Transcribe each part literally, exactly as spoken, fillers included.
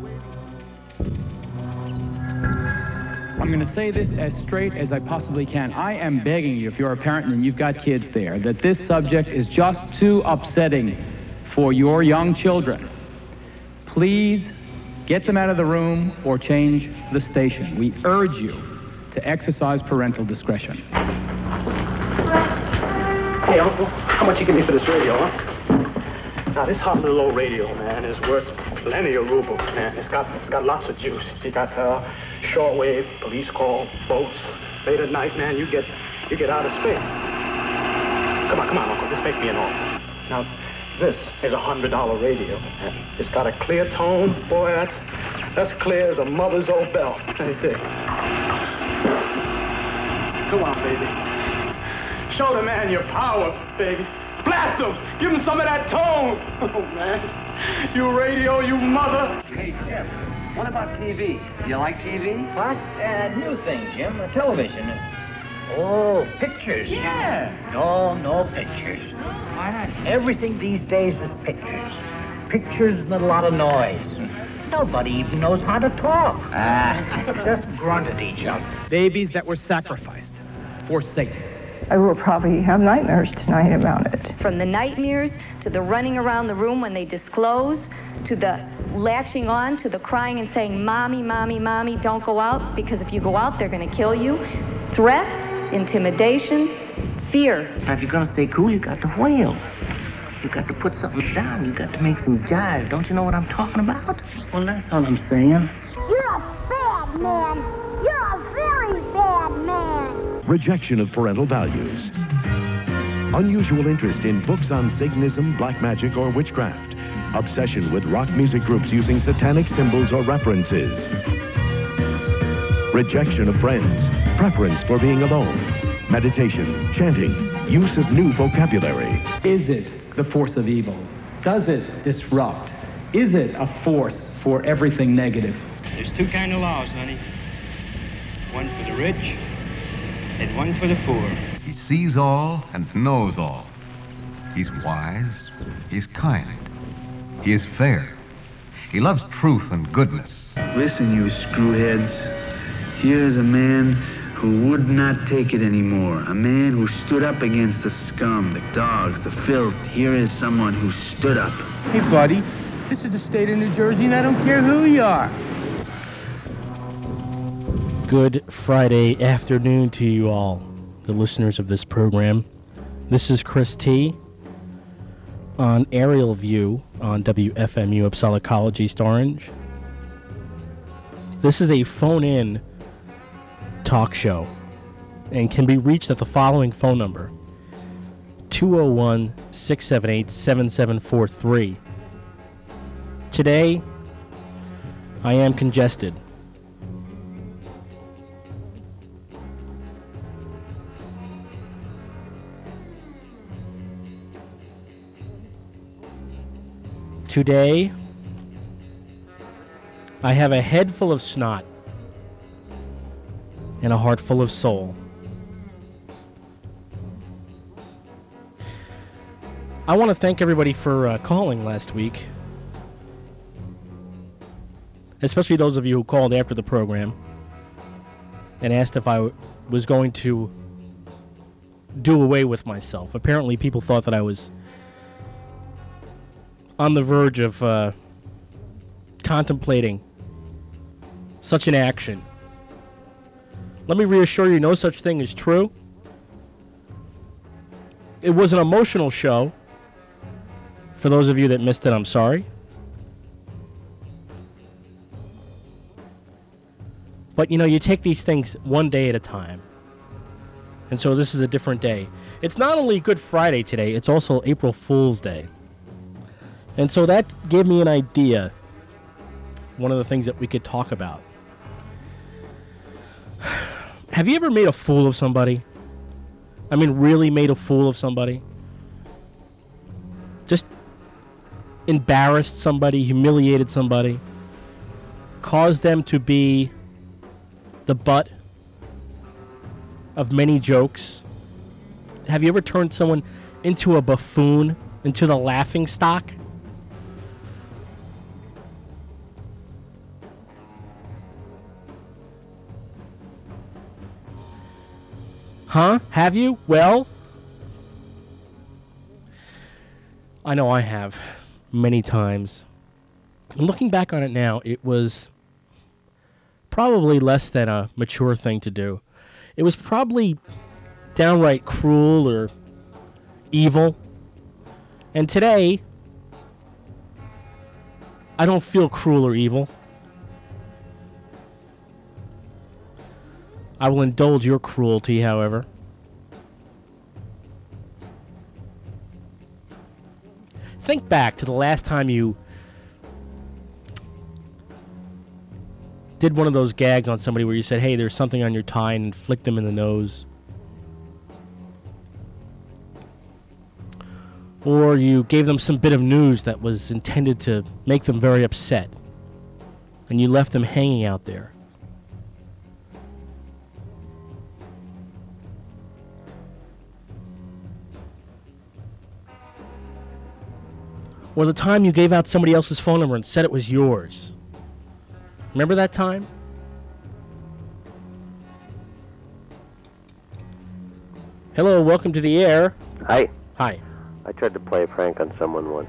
I'm going to say this as straight as I possibly can. I am begging you, if you're a parent and you've got kids there, that this subject is just too upsetting for your young children. Please get them out of the room or change the station. We urge you to exercise parental discretion. Hey, Uncle, how much you give me for this radio, huh? Now, this hot little old radio, man, is worth plenty of rubles, man. It's got, it's got lots of juice. You got uh, shortwave, police call, boats. Late at night, man, you get, you get out of space. Come on, come on, Uncle, just make me an offer. Now, this is a hundred dollar radio, and it's got a clear tone. Boy, that's, that's clear as a mother's old bell. Let me see. Come on, baby. Show the man your power, baby. Blast him! Give him some of that tone! Oh, man. You radio, you mother! Hey, Jim, what about T V? You like T V? What? Uh, new thing, Jim. Uh, television. Oh, pictures. Yeah. No, no pictures. Why not? Everything these days is pictures. Pictures and a lot of noise. Nobody even knows how to talk. Ah, just grunt at each other. Babies that were sacrificed for Satan. I will probably have nightmares tonight about it. From the nightmares to the running around the room when they disclose, to the latching on, to the crying and saying, Mommy, Mommy, Mommy, don't go out, because if you go out, they're going to kill you. Threats, intimidation, fear. Now, if you're going to stay cool, you got to wail. You got to put something down. You got to make some jive. Don't you know what I'm talking about? Well, that's all I'm saying. You're a bad man. You're a very bad man. Rejection of parental values. Unusual interest in books on Satanism, black magic, or witchcraft. Obsession with rock music groups using satanic symbols or references. Rejection of friends. Preference for being alone. Meditation, chanting, use of new vocabulary. Is it the force of evil? Does it disrupt? Is it a force for everything negative? There's two kind of laws, honey. One for the rich and one for the poor. He sees all and knows all. He's wise. He's kind. He is fair. He loves truth and goodness. Listen, you screwheads. Here is a man who would not take it anymore. A man who stood up against the scum, the dogs, the filth. Here is someone who stood up. Hey, buddy. This is the state of New Jersey, and I don't care who you are. Good Friday afternoon to you all, the listeners of this program. This is Chris T. on Aerial View on W F M U Uppsala College, East Orange. This is a phone-in talk show and can be reached at the following phone number: two oh one, six seven eight, seven seven four three. Today, I am congested. Today, I have a head full of snot and a heart full of soul. I want to thank everybody for uh, calling last week, especially those of you who called after the program and asked if I w- was going to do away with myself. Apparently, people thought that I was on the verge of uh, contemplating such an action. Let me reassure you, no such thing is true. It was an emotional show. For those of you that missed it, I'm sorry. But, you know, you take these things one day at a time. And so this is a different day. It's not only Good Friday today, it's also April Fool's Day. And so that gave me an idea, one of the things that we could talk about. Have you ever made a fool of somebody? I mean, really made a fool of somebody? Just embarrassed somebody, humiliated somebody, caused them to be the butt of many jokes? Have you ever turned someone into a buffoon, into the laughing stock? Huh? Have you? Well, I know I have many times. And looking back on it now, it was probably less than a mature thing to do. It was probably downright cruel or evil. And today, I don't feel cruel or evil. I will indulge your cruelty, however. Think back to the last time you did one of those gags on somebody where you said, hey, there's something on your tie, and flicked them in the nose. Or you gave them some bit of news that was intended to make them very upset, and you left them hanging out there. Or the time you gave out somebody else's phone number and said it was yours. Remember that time? Hello, welcome to the air. Hi. Hi. I tried to play a prank on someone once,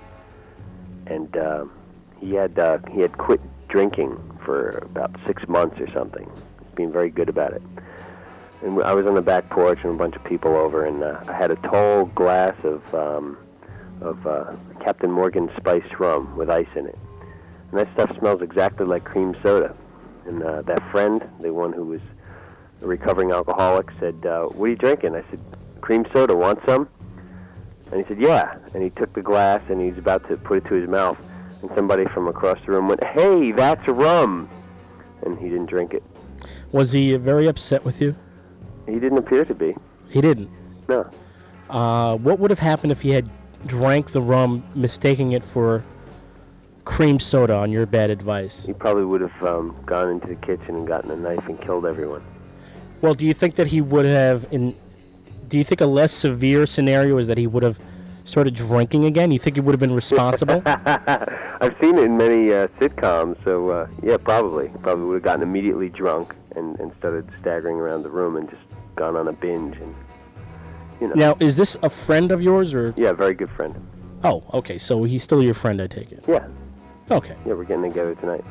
and uh, he had uh, he had quit drinking for about six months or something. He's being very good about it. And I was on the back porch and a bunch of people over, and uh, I had a tall glass of um, of uh, Captain Morgan spiced rum with ice in it, and that stuff smells exactly like cream soda. And uh, that friend, the one who was a recovering alcoholic, said, uh, "What are you drinking?" I said, "Cream soda. Want some?" And he said, "Yeah." And he took the glass and he was about to put it to his mouth, and somebody from across the room went, "Hey, that's rum!" And he didn't drink it. Was he very upset with you? He didn't appear to be. He didn't? No. Uh, what would have happened if he had drank the rum, mistaking it for cream soda on your bad advice? He probably would have um, gone into the kitchen and gotten a knife and killed everyone. Well, do you think that he would have... in? Do you think a less severe scenario is that he would have started drinking again? You think he would have been responsible? I've seen it in many uh, sitcoms, so uh, yeah, probably. Probably would have gotten immediately drunk and, and started staggering around the room and just gone on a binge. And you know. Now, is this a friend of yours, or? Yeah, a very good friend. Oh, okay. So he's still your friend, I take it. Yeah. Okay. Yeah, we're getting together tonight.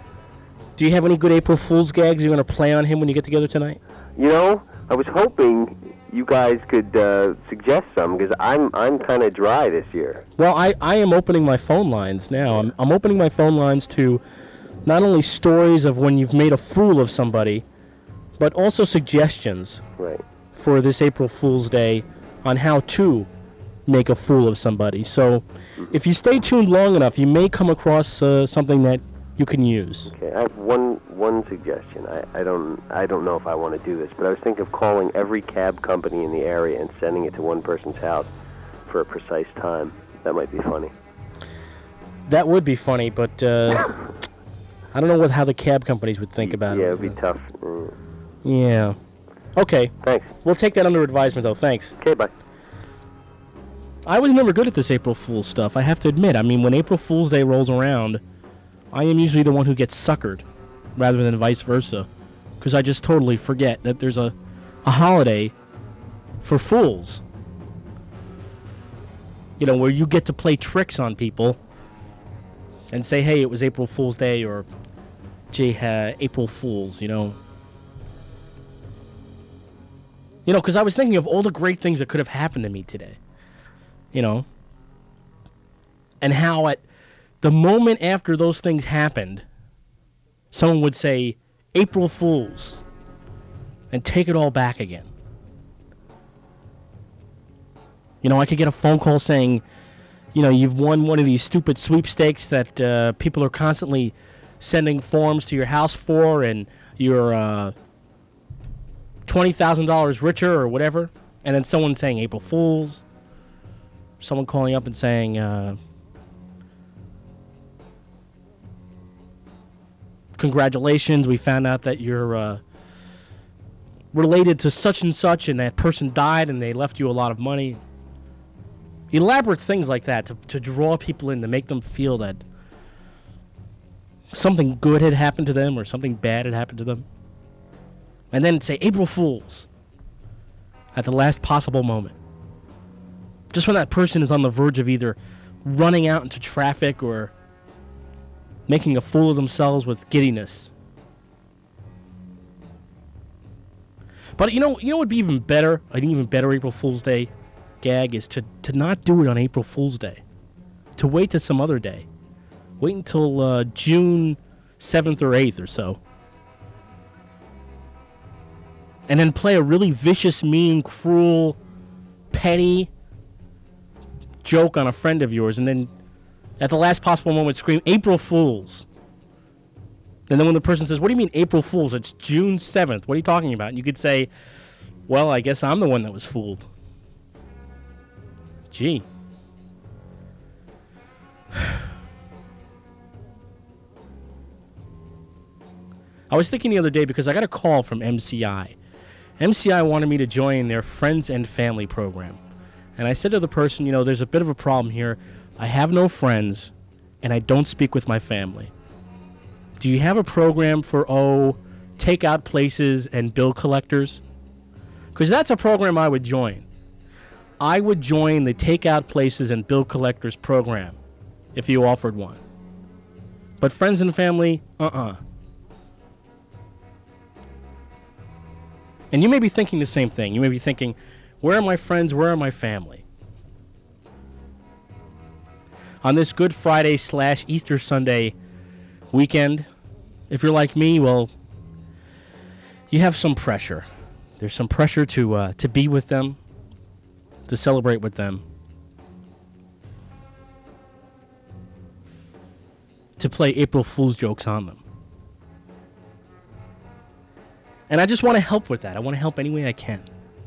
Do you have any good April Fool's gags you're going to play on him when you get together tonight? You know, I was hoping you guys could uh, suggest some, because I'm I'm kind of dry this year. Well, I, I am opening my phone lines now. I'm, I'm opening my phone lines to not only stories of when you've made a fool of somebody, but also suggestions right. for this April Fool's Day on how to make a fool of somebody. So mm-hmm. if you stay tuned long enough, you may come across uh, something that you can use. Okay, I have one one suggestion. I, I don't I don't know if I want to do this, but I was thinking of calling every cab company in the area and sending it to one person's house for a precise time. That might be funny. That would be funny, but uh, I don't know what how the cab companies would think about yeah, it. Yeah, it would be tough. Mm. Yeah. Okay. Thanks. We'll take that under advisement, though. Thanks. Okay, bye. I was never good at this April Fool's stuff, I have to admit. I mean, when April Fool's Day rolls around, I am usually the one who gets suckered, rather than vice versa, because I just totally forget that there's a, a holiday for fools. You know, where you get to play tricks on people and say, hey, it was April Fool's Day, or, gee, uh, April Fools, you know. You know, because I was thinking of all the great things that could have happened to me today. You know, and how at the moment after those things happened, someone would say, April Fools, and take it all back again. You know, I could get a phone call saying, you know, you've won one of these stupid sweepstakes that uh, people are constantly sending forms to your house for, and you're uh, twenty thousand dollars richer or whatever, and then someone saying April Fools. Someone calling up and saying, uh, congratulations, we found out that you're uh, related to such and such, and that person died and they left you a lot of money. Elaborate things like that to, to draw people in, to make them feel that something good had happened to them or something bad had happened to them. And then say, April Fools. at the last possible moment. Just when that person is on the verge of either running out into traffic or making a fool of themselves with giddiness. But you know, you know what would be even better, an even better April Fool's Day gag is to, to not do it on April Fool's Day. To wait to some other day. Wait until uh, June seventh or eighth or so. And then play a really vicious, mean, cruel, petty joke on a friend of yours, and then at the last possible moment scream, April Fools. And then when the person says, what do you mean April Fools? It's June seventh. What are you talking about? And you could say, well, I guess I'm the one that was fooled. Gee. I was thinking the other day because I got a call from M C I. M C I wanted me to join their Friends and Family program. And I said to the person, you know, there's a bit of a problem here. I have no friends, and I don't speak with my family. Do you have a program for, oh, takeout places and bill collectors? Because that's a program I would join. I would join the takeout places and bill collectors program if you offered one. But Friends and Family, uh-uh. And you may be thinking the same thing. You may be thinking, where are my friends? Where are my family? On this Good Friday slash Easter Sunday weekend, if you're like me, well, you have some pressure. There's some pressure to uh, to be with them, to celebrate with them, to play April Fool's jokes on them. And I just want to help with that. I want to help any way I can.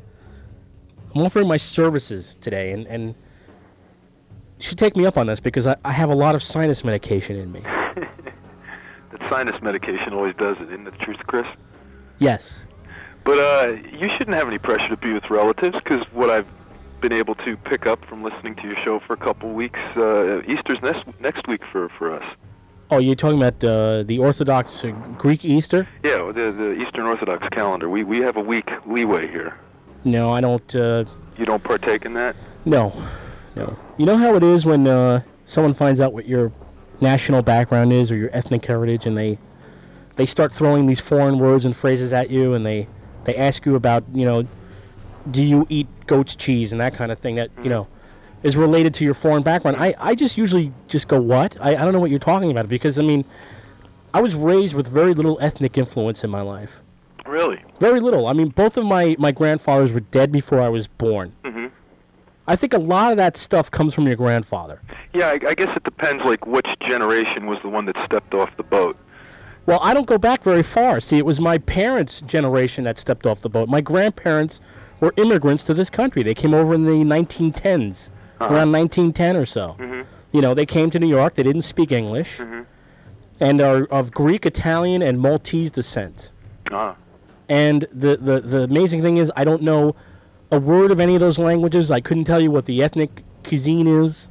I'm offering my services today, and, and you should take me up on this because I, I have a lot of sinus medication in me. That sinus medication always does it, isn't it the truth, Chris? Yes. But uh, you shouldn't have any pressure to be with relatives because what I've been able to pick up from listening to your show for a couple weeks, uh, Easter's next, next week for, for us. Oh, you're talking about uh, the Orthodox uh, Greek Easter? Yeah, the, the Eastern Orthodox calendar. We we have a week leeway here. No, I don't... Uh, you don't partake in that? No. No. You know how it is when uh, someone finds out what your national background is or your ethnic heritage, and they they start throwing these foreign words and phrases at you, and they, they ask you about, you know, do you eat goat's cheese and that kind of thing that, mm-hmm. you know, is related to your foreign background. I, I just usually just go, what? I, I don't know what you're talking about, because, I mean, I was raised with very little ethnic influence in my life. Really? Very little. I mean, both of my, my grandfathers were dead before I was born. Mm-hmm. I think a lot of that stuff comes from your grandfather. Yeah, I, I guess it depends, like, which generation was the one that stepped off the boat. Well, I don't go back very far. See, it was my parents' generation that stepped off the boat. My grandparents were immigrants to this country. They came over in the nineteen tens, uh-huh. around nineteen ten or so. Mm-hmm. You know, they came to New York. They didn't speak English. Mm-hmm. And are of Greek, Italian, and Maltese descent. Ah. And the, the, the amazing thing is I don't know a word of any of those languages. I couldn't tell you what the ethnic cuisine is.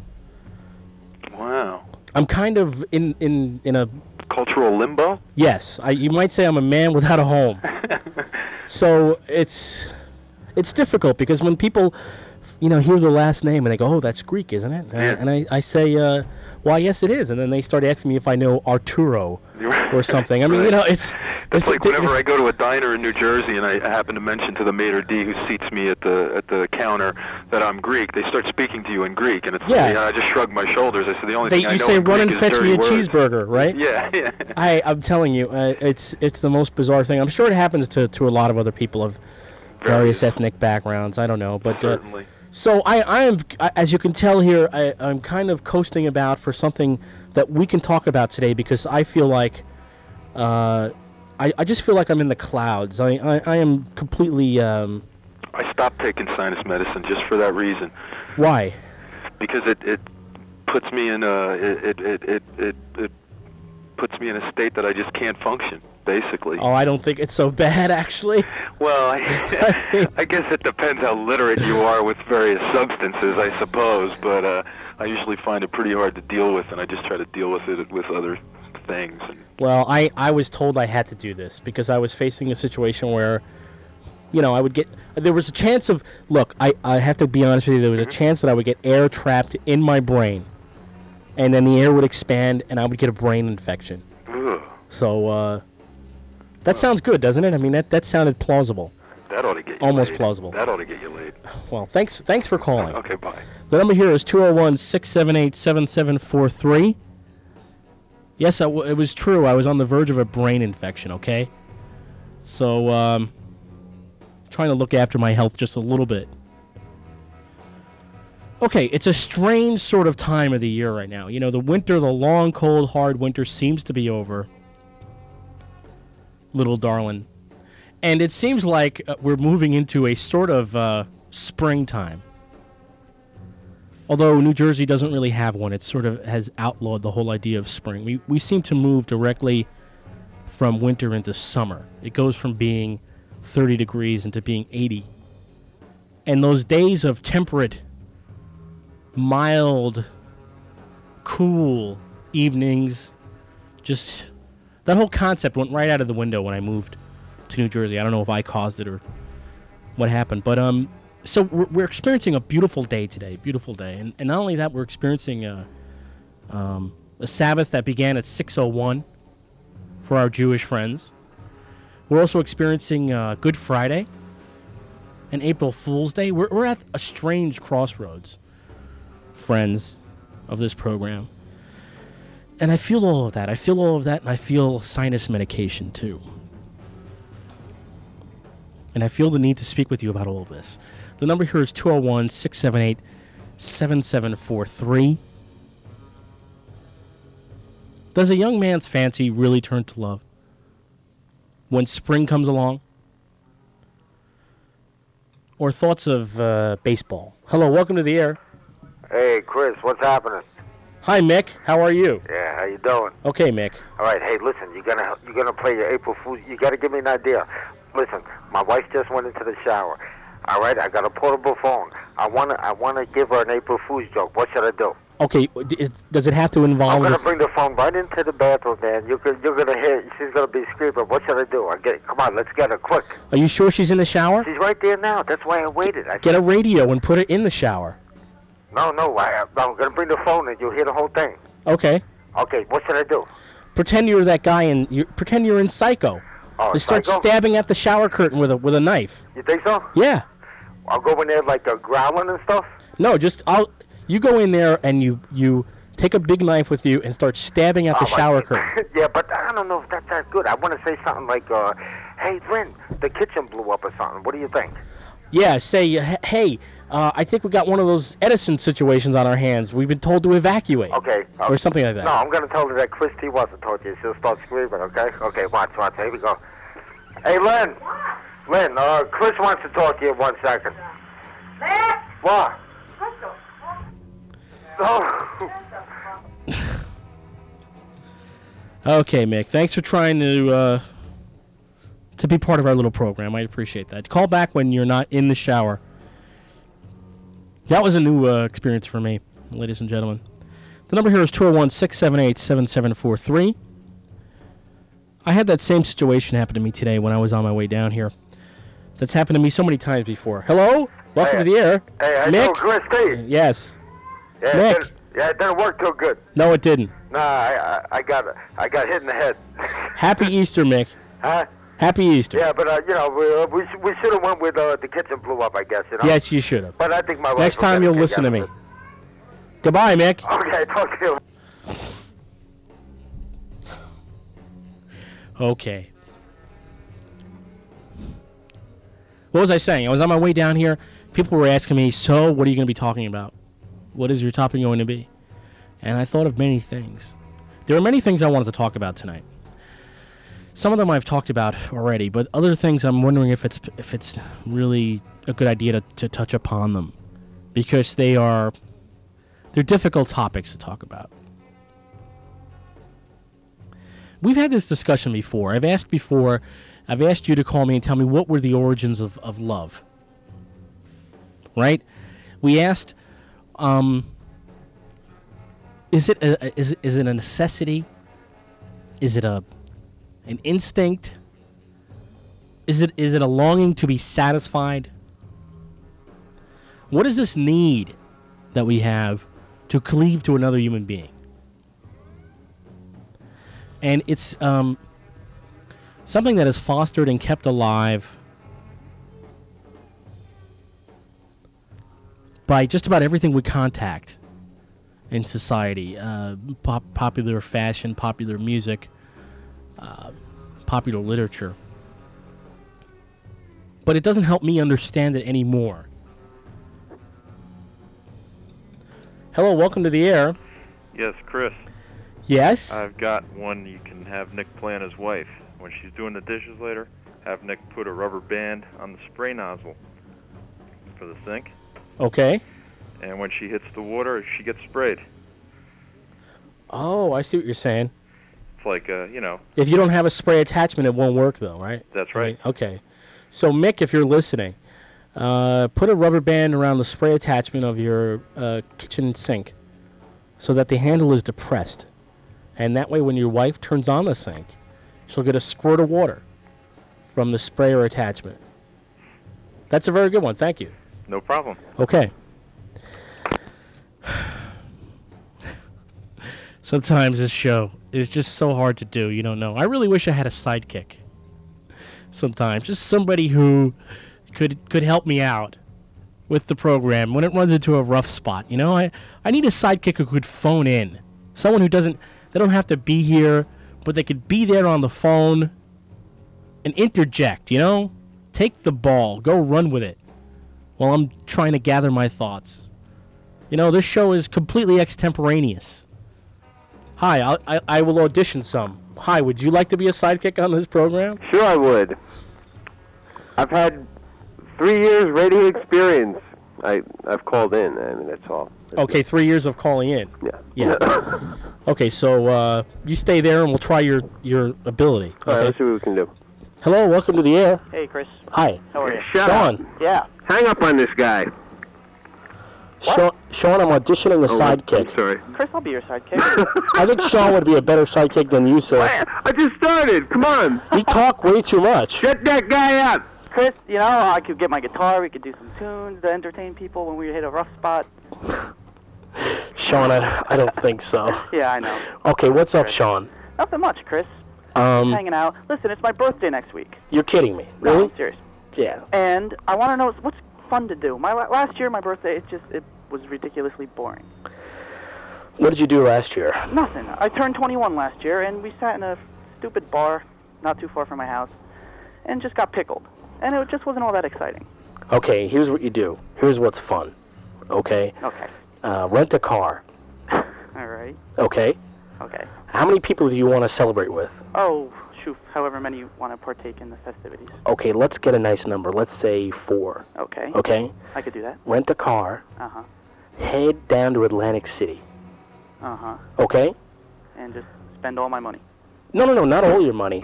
Wow. I'm kind of in, in, in a... cultural limbo? Yes. I, you might say I'm a man without a home. So it's it's difficult because when people, you know, hear the last name and they go, oh, that's Greek, isn't it? Yeah. And I, I say, uh, why, yes, it is. And then they start asking me if I know Arturo or something. I mean, right. you know, it's... That's it's like th- whenever I go to a diner in New Jersey and I happen to mention to the maitre d' who seats me at the at the counter that I'm Greek, they start speaking to you in Greek. And it's Yeah. like, I just shrug my shoulders. I say, the only They, thing I you know say, in run Greek and is fetch me dirty a words." cheeseburger, right? Yeah, yeah. I, I'm telling you, uh, it's it's the most bizarre thing. I'm sure it happens to, to a lot of other people of various ethnic backgrounds. I don't know, but uh, Certainly. so I, I am, I- as you can tell here, I, I'm kind of coasting about for something that we can talk about today because I feel like, uh, I, I just feel like I'm in the clouds. I I, I am completely. Um, I stopped taking sinus medicine just for that reason. Why? Because it, it puts me in a it, it, it, it, it puts me in a state that I just can't function, basically. Oh, I don't think it's so bad, actually. Well, I, I guess it depends how literate you are with various substances, I suppose, but uh, I usually find it pretty hard to deal with, and I just try to deal with it with other things. And Well, I, I was told I had to do this because I was facing a situation where you know, I would get. There was a chance of. Look, I, I have to be honest with you. There was a chance that I would get air trapped in my brain, and then the air would expand, and I would get a brain infection. Ugh. So uh, that sounds good, doesn't it? I mean, that that sounded plausible. That ought to get you Almost laid. plausible. That ought to get you laid. Well, thanks thanks for calling. Okay, bye. The number here is two oh one, six seven eight, seven seven four three. Yes, I w- it was true. I was on the verge of a brain infection, okay? So, um, trying to look after my health just a little bit. Okay, it's a strange sort of time of the year right now. You know, the winter, the long, cold, hard winter seems to be over. Little darling. And it seems like uh, we're moving into a sort of uh, springtime. Although New Jersey doesn't really have one, it sort of has outlawed the whole idea of spring. We we seem to move directly from winter into summer. It goes from being thirty degrees into being eighty. And those days of temperate, mild, cool evenings, just that whole concept went right out of the window when I moved to New Jersey. I don't know if I caused it or what happened, but um, so we're, we're experiencing a beautiful day today, beautiful day, and, and not only that, we're experiencing a, um, a Sabbath that began at six oh one for our Jewish friends. We're also experiencing uh, Good Friday and April Fool's Day. We're we're at a strange crossroads, friends of this program, and I feel all of that. I feel all of that, and I feel sinus medication too. And I feel the need to speak with you about all of this. The number here is two oh one, six seven eight, seven seven four three. Does a young man's fancy really turn to love when spring comes along? Or thoughts of uh, baseball? Hello, welcome to the air. Hey, Chris, what's happening? Hi, Mick. How are you? Yeah, how you doing? Okay, Mick. All right, hey, listen, you're gonna you're gonna play your April Fool's. You gotta give me an idea. Listen, my wife just went into the shower. All right, I got a portable phone. I wanna I wanna give her an April Fool's joke. What should I do? Okay, d- it, does it have to involve... I'm gonna the- bring the phone right into the bathroom, man. You're gonna you're gonna hear. She's gonna be screaming. What should I do? I get come on, let's get her quick. Are you sure she's in the shower? She's right there now. That's why I waited. I Get a radio and put it in the shower. No, no, I, I'm gonna bring the phone and you'll hear the whole thing. Okay. Okay, what should I do? Pretend you're that guy in... You, pretend you're in Psycho. Oh, You start Psycho? stabbing at the shower curtain with a with a knife. You think so? Yeah. I'll go in there like uh, growling and stuff. No, just I'll. You go in there and you you take a big knife with you and start stabbing at the Oh, my- shower curtain. Yeah, but I don't know if that's that good. I want to say something like, uh, "Hey, Lynn, the kitchen blew up or something. What do you think?" Yeah. Say, uh, "H- hey, uh, I think we got one of those Edison situations on our hands. We've been told to evacuate. Okay. Or something like that. No, I'm gonna tell her that Christy wasn't told you. She'll start screaming. Okay. Okay. Watch. Watch. Here we go. Hey, Lynn. Lynn. Uh, Chris wants to talk to you one second. What? Oh. Okay, Mick. Thanks for trying to uh, to be part of our little program. I appreciate that. Call back when you're not in the shower. That was a new uh, experience for me, ladies and gentlemen. The number here is two oh one, six seven eight, seven seven four three. I had that same situation happen to me today when I was on my way down here. That's happened to me so many times before. Hello? Welcome Hey, to the air. Hey, I Mick? know Christy. Yes. Yeah, Mick. It didn't, yeah, it didn't work too good. No, it didn't. Nah, I, I, I got I got hit in the head. Happy Easter, Mick. Huh? Happy Easter. Yeah, but uh, you know, we uh, we, sh- we should have went with uh, the kitchen blew up. I guess you know. Yes, you should have. But I think my wife Next will time get a you'll kick listen to out me. of it. Goodbye, Mick. Okay, talk to you. Okay. What was I saying? I was on my way down here. People were asking me, so what are you going to be talking about? What is your topic going to be? And I thought of many things. There are many things I wanted to talk about tonight. Some of them I've talked about already, but other things I'm wondering if it's if it's really a good idea to, to touch upon them, because they are they're difficult topics to talk about. We've had this discussion before. I've asked before, I've asked you to call me and tell me what were the origins of, of love. Right? We asked, um, is it a, is, is it a necessity? Is it a an instinct? Is it is it a longing to be satisfied? What is this need that we have to cleave to another human being? And it's um, something that is fostered and kept alive by just about everything we contact in society. Uh, pop- popular fashion, popular music, uh, popular literature. But it doesn't help me understand it anymore. Hello, welcome to the air. Yes, Chris. Yes? I've got one you can have Nick play on his wife. When she's doing the dishes later, have Nick put a rubber band on the spray nozzle for the sink. Okay. And when she hits the water, she gets sprayed. Oh, I see what you're saying. It's like, uh, you know. If you don't have a spray attachment, it won't work, though, right? That's right. Okay. So, Mick, if you're listening, uh, put a rubber band around the spray attachment of your uh, kitchen sink so that the handle is depressed. And that way, when your wife turns on the sink, she'll get a squirt of water from the sprayer attachment. That's a very good one. Thank you. No problem. Okay. Sometimes this show is just so hard to do, you don't know. I really wish I had a sidekick. Sometimes. Just somebody who could could help me out with the program when it runs into a rough spot. You know, I, I need a sidekick who could phone in. Someone who doesn't, they don't have to be here, but they could be there on the phone and interject, you know? Take the ball. Go run with it while I'm trying to gather my thoughts. You know, this show is completely extemporaneous. Hi, I'll, I I will audition some. Hi, would you like to be a sidekick on this program? Sure, I would. I've had three years radio experience. I I've called in. I mean, that's all. That's Okay, it. three years of calling in. Yeah. Yeah. Okay, so uh, you stay there and we'll try your, your ability. All right, Okay? let's see what we can do. Hello, welcome to the air. Hey, Chris. Hi. How are you? Shut Sean. up. Yeah. Hang up on this guy. Sean, Sean, I'm auditioning a Oh, sidekick. I'm sorry. Chris, I'll be your sidekick. I think Sean would be a better sidekick than you, sir. I just started. Come on. You talk way too much. Shut that guy up. Chris, you know, I could get my guitar, we could do some tunes to entertain people when we hit a rough spot. Sean, I, I don't think so. Yeah, I know. Okay, what's up, Sean? Nothing much, Chris. Um, Hanging out. Listen, it's my birthday next week. You're kidding me. No, Really? I'm serious. Yeah. And I want to know what's fun to do. My la- last year, my birthday, it just it was ridiculously boring. What did you do last year? Nothing. I turned twenty-one last year, and we sat in a stupid bar not too far from my house, and just got pickled. And it just wasn't all that exciting. Okay, here's what you do. Here's what's fun. Okay? Okay. Uh, rent a car. All right. Okay? Okay. How many people do you want to celebrate with? Oh, shoot. However many you want to partake in the festivities. Okay, let's get a nice number. Let's say four. Okay. Okay? I could do that. Rent a car. Uh-huh. Head down to Atlantic City. Uh-huh. Okay? And just spend all my money. No, no, no, not all your money.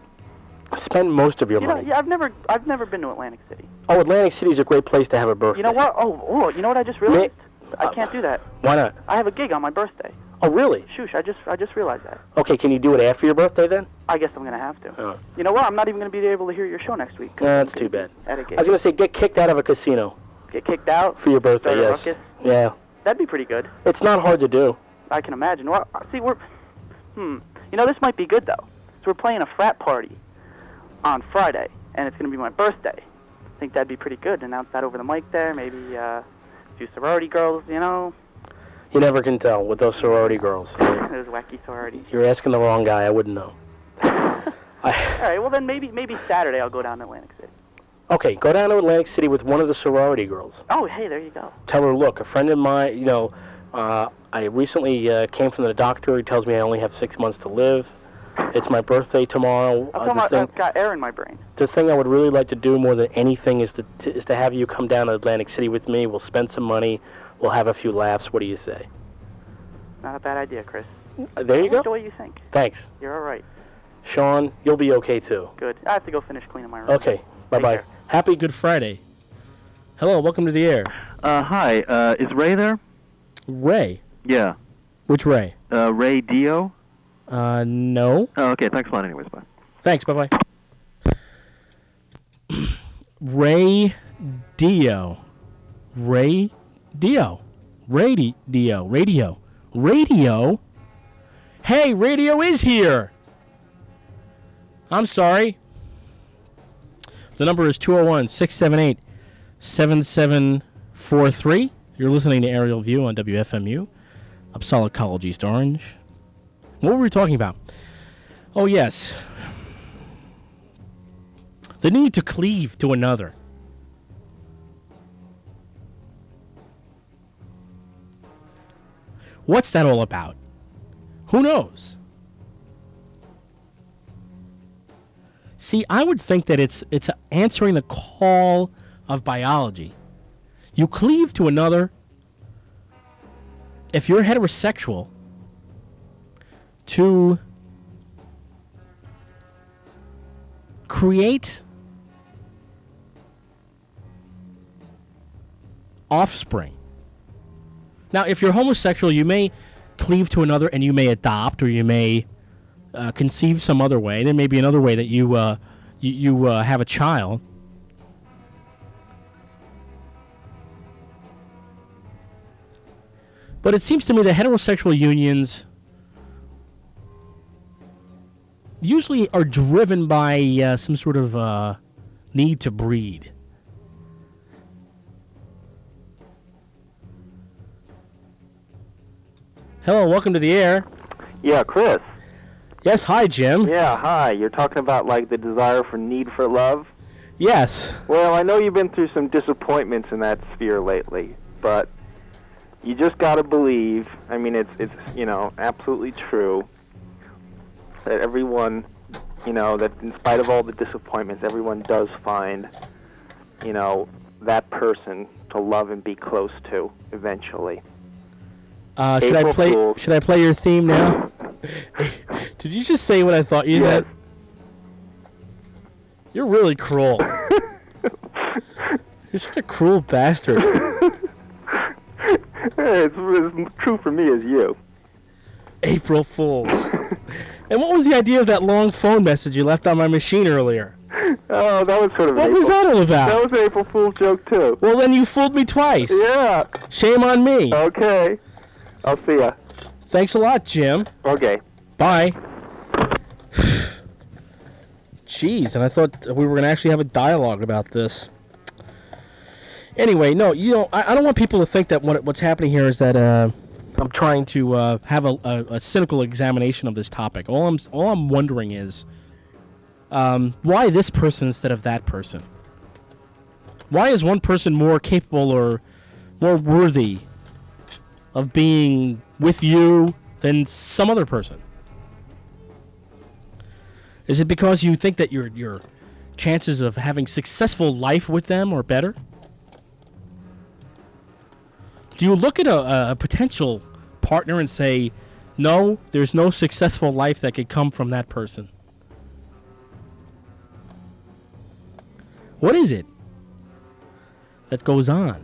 Spend most of your You know, money. yeah, I've never, I've never been to Atlantic City. Oh, Atlantic City is a great place to have a birthday. You know what? Oh, oh, you know what I just realized? I can't do that. Why not? I have a gig on my birthday. Oh, really? Shoosh, I just, I just realized that. Okay, can you do it after your birthday then? I guess I'm gonna have to. Oh. You know what? I'm not even gonna be able to hear your show next week. No, that's too bad. At a I gig. was going to say, get kicked out of a casino Get kicked out for your birthday, Start a yes. ruckus? Yeah. That'd be pretty good. It's not hard to do. I can imagine. Well, see, we're, hmm. You know, this might be good though. So we're playing a frat party on Friday, and it's gonna be my birthday. I think that'd be pretty good. to Announce that over the mic there. Maybe uh, a few sorority girls. You know, You never can tell with those sorority girls. those wacky sororities. You're asking the wrong guy. I wouldn't know. All right. Well, then maybe maybe Saturday I'll go down to Atlantic City. Okay, go down to Atlantic City with one of the sorority girls. Oh, hey, there you go. Tell her, look, a friend of mine, you know, uh, I recently uh, came from the doctor. He tells me I only have six months to live. It's my birthday tomorrow. How Uh, come the, I, thing, I've got air in my brain? the thing I would really like to do more than anything is to, to is to have you come down to Atlantic City with me. We'll spend some money. We'll have a few laughs. What do you say? Not a bad idea, Chris. Uh, there you I like go. the way you think. Thanks. You're all right. Sean, you'll be okay too. Good. I have to go finish cleaning my room. Okay, bye-bye. Happy Good Friday. Hello, welcome to the air. Uh, hi, uh, is Ray there? Ray? Yeah. Which Ray? Uh, Ray Dio? Uh, no. Oh, okay, thanks a lot anyways, bye. Thanks, bye-bye. Ray Dio. Ray Dio. Radio. Radio. Radio? Hey, radio is here. I'm sorry. The number is two oh one, six seven eight, seven seven four three. You're listening to Aerial View on W F M U. Upsala College, East Orange. What were we talking about? Oh, yes. The need to cleave to another. What's that all about? Who knows? See, I would think that it's it's answering the call of biology. You cleave to another if you're heterosexual to create offspring. Now, if you're homosexual, you may cleave to another and you may adopt or you may uh, conceive some other way. There may be another way that you uh, you, you uh, have a child. But it seems to me that heterosexual unions usually are driven by uh, some sort of uh, need to breed. Hello, welcome to the air. Yeah, Chris. Yes, hi, Jim. Yeah, hi. You're talking about, like, the desire for need for love? Yes. Well, I know you've been through some disappointments in that sphere lately, but you just got to believe, I mean, it's, it's, you know, absolutely true that everyone, you know, that in spite of all the disappointments, everyone does find, you know, that person to love and be close to eventually. Uh, should I play? Fool. Should I play your theme now? Did you just say what I thought you yes. said? You're really cruel. You're such a cruel bastard. It's as true for me as you. April Fools. And what was the idea of that long phone message you left on my machine earlier? Oh, that was sort of. What an was April, that all about? That was an April Fool's joke too. Well, then you fooled me twice. Yeah. Shame on me. Okay. I'll see ya. Thanks a lot, Jim. Okay. Bye. Jeez, and I thought we were going to actually have a dialogue about this. Anyway, no, you know, I, I don't want people to think that what, what's happening here is that uh, I'm trying to uh, have a, a, a cynical examination of this topic. All I'm all I'm wondering is, um, why this person instead of that person? Why is one person more capable or more worthy of being with you than some other person? Is it because you think that your your chances of having successful life with them are better? Do you look at a, a potential partner and say, no, there's no successful life that could come from that person? What is it that goes on?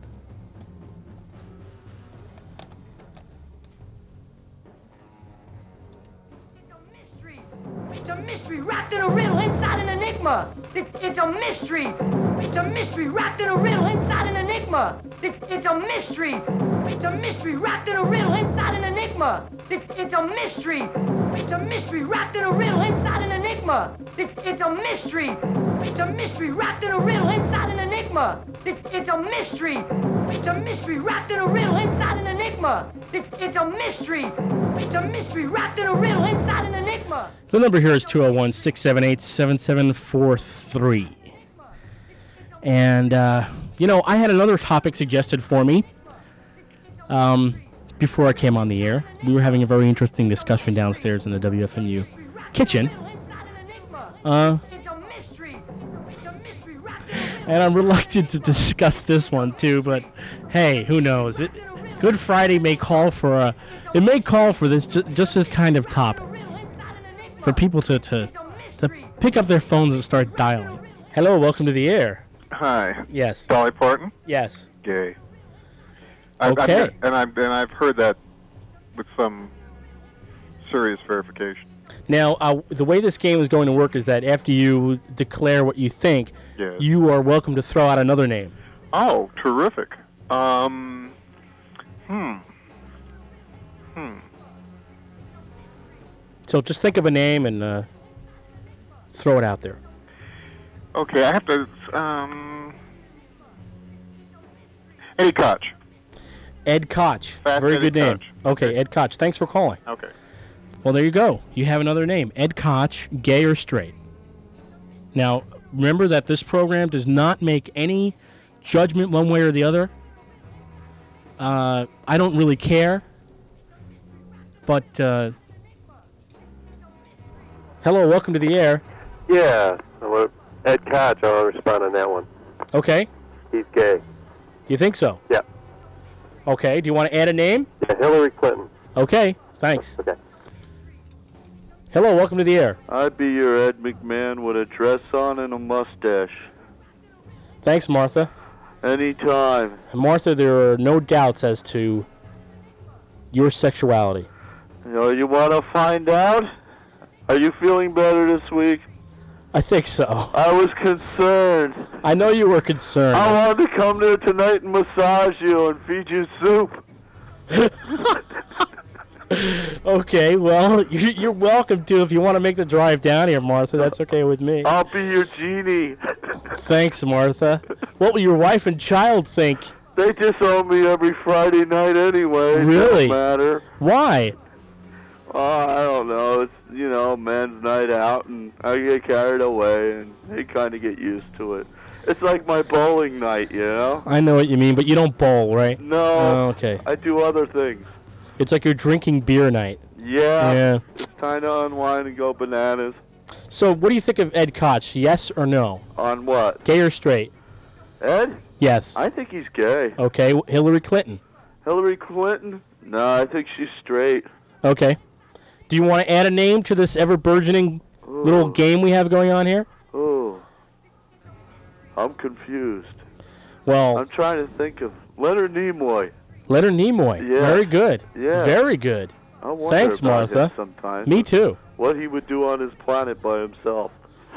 It's a mystery wrapped in a riddle inside an enigma. It's, it's a mystery. It's a mystery wrapped in a riddle inside an enigma. It's, it's a mystery. It's a mystery wrapped in a riddle inside an enigma. It's, it's a mystery. It's a mystery wrapped in a riddle inside an enigma. It's, it's a mystery. It's a mystery wrapped in a riddle inside an enigma. It's, it's a mystery. It's a mystery wrapped in a riddle inside an enigma. It's, it's a mystery. It's a mystery wrapped in a riddle inside an enigma. The number here is two oh one, six seven eight, seven seven four three. And, uh, you know, I had another topic suggested for me um, before I came on the air. We were having a very interesting discussion downstairs in the W F M U kitchen. Uh, and I'm reluctant to discuss this one, too, but, hey, who knows? It, Good Friday may call for a... It may call for this ju- just this kind of topic. For people to, to to pick up their phones and start dialing. Hello, welcome to the air. Hi. Yes. Dolly Parton? Yes. Gay. I've, Okay. I've, and I've and I've heard that with some serious verification. Now, uh, the way this game is going to work is that after you declare what you think, Yes. you are welcome to throw out another name. Oh, terrific. Um, hmm. Hmm. So just think of a name and uh, throw it out there. Okay, I have to, um... Eddie Koch. Ed Koch. Fast Very Eddie good name. Koch. Okay, Ed Koch. Thanks for calling. Okay. Well, there you go. You have another name. Ed Koch, gay or straight. Now, remember that this program does not make any judgment one way or the other. Uh, I don't really care. But, uh... hello, welcome to the air. Yeah, I want Ed Koch. I want to respond on that one. Okay. He's gay. You think so? Yeah. Okay. Do you want to add a name? Yeah, Hillary Clinton. Okay. Thanks. Okay. Hello, welcome to the air. I'd be your Ed McMahon with a dress on and a mustache. Thanks, Martha. Anytime. Martha, there are no doubts as to your sexuality. You know, you want to find out? Are you feeling better this week? I think so. I was concerned. I know you were concerned. I wanted to come there tonight and massage you and feed you soup. Okay, well, you- you're welcome to if you want to make the drive down here, Martha. That's okay with me. I'll be your genie. Thanks, Martha. What will your wife and child think? They disown me every Friday night anyway. It Really? doesn't matter. Why? Oh, I don't know. It's, you know, men's night out, and I get carried away, and they kind of get used to it. It's like my bowling night, you know? I know what you mean, but you don't bowl, right? No. Oh, okay. I do other things. It's like you're drinking beer night. Yeah. Yeah. It's time to unwind and go bananas. So, what do you think of Ed Koch? Yes or no? On what? Gay or straight? Ed? Yes. I think he's gay. Okay. w- Hillary Clinton. Hillary Clinton? No, I think she's straight. Okay. Do you want to add a name to this ever-burgeoning little game we have going on here? Oh. I'm confused. Well, I'm trying to think of Leonard Nimoy. Leonard Nimoy. Yeah. Very good. Yeah. Very good. I wonder Thanks, about him Martha. sometimes. Me too. What he would do on his planet by himself.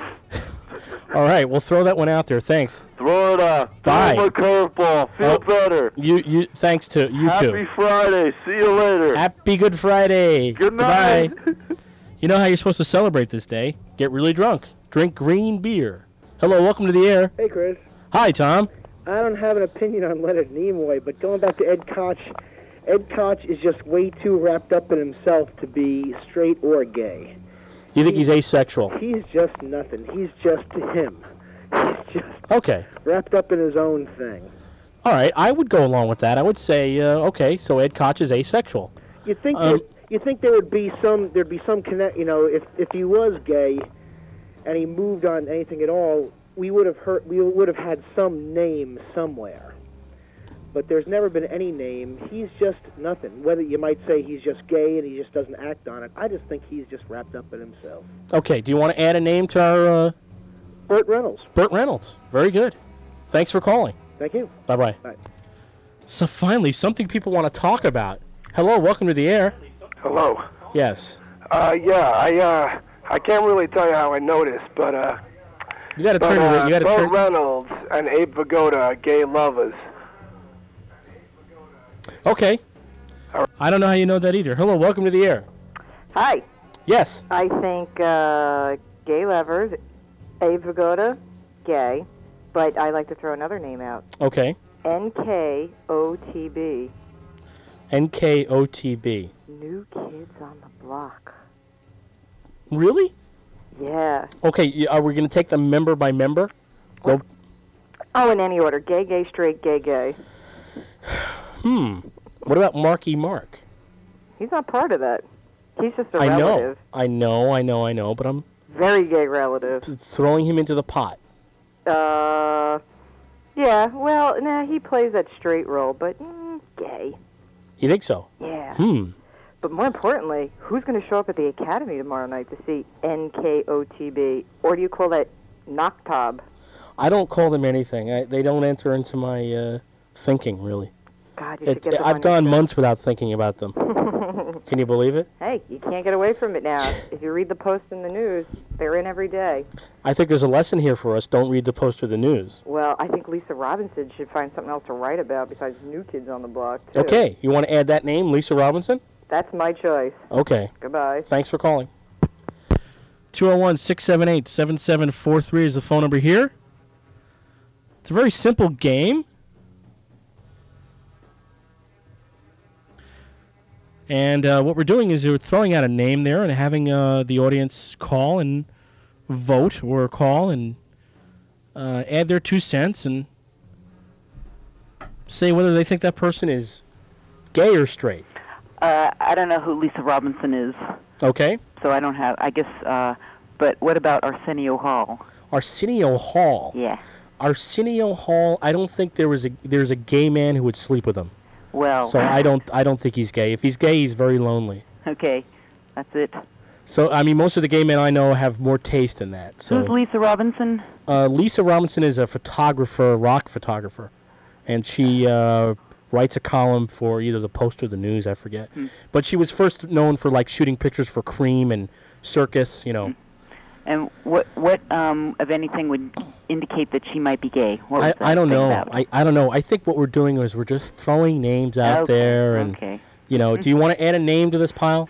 All right, we'll throw that one out there. Thanks. Throw it out. Bye. Throw him a curveball. Feel Oh, better. You, you. Thanks to you Happy too. Friday. See you later. Happy Good Friday. Good night. Goodbye. You know how you're supposed to celebrate this day? Get really drunk. Drink green beer. Hello, welcome to the air. Hey, Chris. Hi, Tom. I don't have an opinion on Leonard Nimoy, but going back to Ed Koch, Ed Koch is just way too wrapped up in himself to be straight or gay. You think he's asexual? He's just nothing. He's just him. He's just Okay. wrapped up in his own thing. All right, I would go along with that. I would say, uh, okay, so Ed Koch is asexual. You think Um, that, you think there would be some there'd be some connect. You know, if if he was gay, and he moved on anything at all, we would have heard we would have had some name somewhere. But there's never been any name. He's just nothing. Whether you might say he's just gay and he just doesn't act on it, I just think he's just wrapped up in himself. Okay, do you want to add a name to our... Uh, Burt Reynolds. Burt Reynolds. Very good. Thanks for calling. Thank you. Bye-bye. Bye. So finally, something people want to talk about. Hello, welcome to the air. Hello. Yes. Uh, yeah, I uh, I can't really tell you how I know this, but uh, You got to but, turn uh, your... You got to Burt turn... Reynolds and Abe Vigoda are gay lovers. Okay. I don't know how you know that either. Hello, welcome to the air. Hi. Yes. I think uh, gay lovers, Abe Vigoda, gay, but I like to throw another name out. Okay. N K O T B. N K O T B. New Kids on the Block. Really? Yeah. Okay, y- are we going to take them member by member? Go. Oh, in any order. Gay, gay, straight, gay, gay. Hmm. What about Marky Mark? He's not part of that. He's just a I know. relative. I know, I know, I know, but I'm Very gay relative. throwing him into the pot. Uh, yeah, well, nah, he plays that straight role, but mm, gay. You think so? Yeah. Hmm. But more importantly, who's going to show up at the Academy tomorrow night to see N K O T B? Or do you call that Knocktob? I don't call them anything. I, they don't enter into my uh, thinking, really. God, you should It, get them I've on gone your months without thinking about them. Can you believe it? Hey, you can't get away from it now. If you read the Post in the news, they're in every day. I think there's a lesson here for us. Don't read the Post or the news. Well, I think Lisa Robinson should find something else to write about besides New Kids on the Block, too. Okay, you want to add that name, Lisa Robinson? That's my choice. Okay. Goodbye. Thanks for calling. two oh one, six seven eight, seven seven four three is the phone number here. It's a very simple game. And uh, what we're doing is we're throwing out a name there and having uh, the audience call and vote or call and uh, add their two cents and say whether they think that person is gay or straight. Uh, I don't know who Lisa Robinson is. Okay. So I don't have, I guess, uh, but what about Arsenio Hall? Arsenio Hall? Yeah. Arsenio Hall, I don't think there was a there's a gay man who would sleep with him. Well. So I don't I don't think he's gay. If he's gay, he's very lonely. Okay, that's it. So I mean, most of the gay men I know have more taste than that. So Who's Lisa Robinson? uh, Lisa Robinson is a photographer, rock photographer, and she uh, writes a column for either the Post or the News, I forget. Hmm. But she was first known for like shooting pictures for Cream and Circus, you know. And what, what, um, of anything would indicate that she might be gay? What was I, that I don't thing know. about? I, I don't know. I think what we're doing is we're just throwing names out Okay, there, and okay. you know. Do you want to add a name to this pile?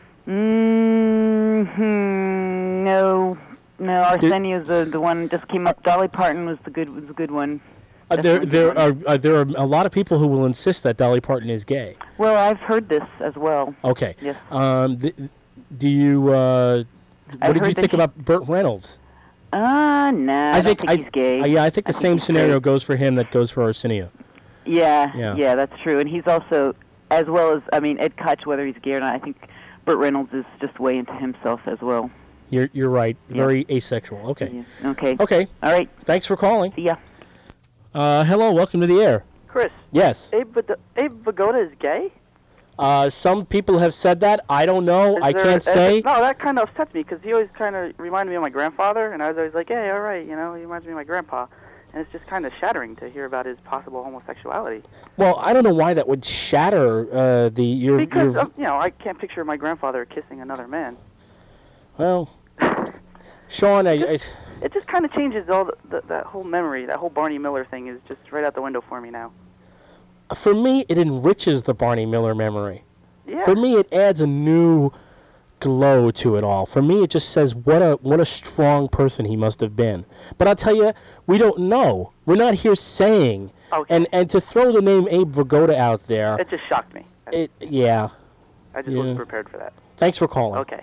Mm-hmm. No, no. Arsenio's the the one just came up. Dolly Parton was the good was the good one. Uh, there, Definitely there good one. are uh, there are a lot of people who will insist that Dolly Parton is gay. Well, I've heard this as well. Okay. Yes. Um. Th- do you? Uh, I've what did heard you that think she- about Burt Reynolds? Uh, nah. I, don't think, he's gay. uh, yeah, I think the I think same he's scenario straight. goes for him that goes for Arsenio. Yeah, Yeah. yeah, that's true. And he's also, as well as, I mean, Ed Koch, whether he's gay or not, I think Burt Reynolds is just way into himself as well. You're you're right. Yeah. Very asexual. Okay. Yeah. Okay. Okay. All right. Thanks for calling. See ya. Uh, hello. Welcome to the air. Chris. Yes. Abe, Vado- Abe Vigoda is gay? Uh, some people have said that. I don't know. Is I there- can't is say. it- no, that kind of upsets me because he always kind of reminded me of my grandfather, and I was always like, hey, all right, you know, he reminds me of my grandpa. And it's just kind of shattering to hear about his possible homosexuality. Well, I don't know why that would shatter uh, the your. Because, your um, you know, I can't picture my grandfather kissing another man. well, Sean, I, I, It just kind of changes all the, the, that whole memory, that whole Barney Miller thing is just right out the window for me now. for me, it enriches the Barney Miller memory. Yeah. For me, it adds a new glow to it all. For me, it just says what a what a strong person he must have been. But I'll tell you, we don't know. We're not here saying. Okay. And and to throw the name Abe Vigoda out there. It just shocked me. It yeah. I just yeah. wasn't prepared for that. Thanks for calling. Okay.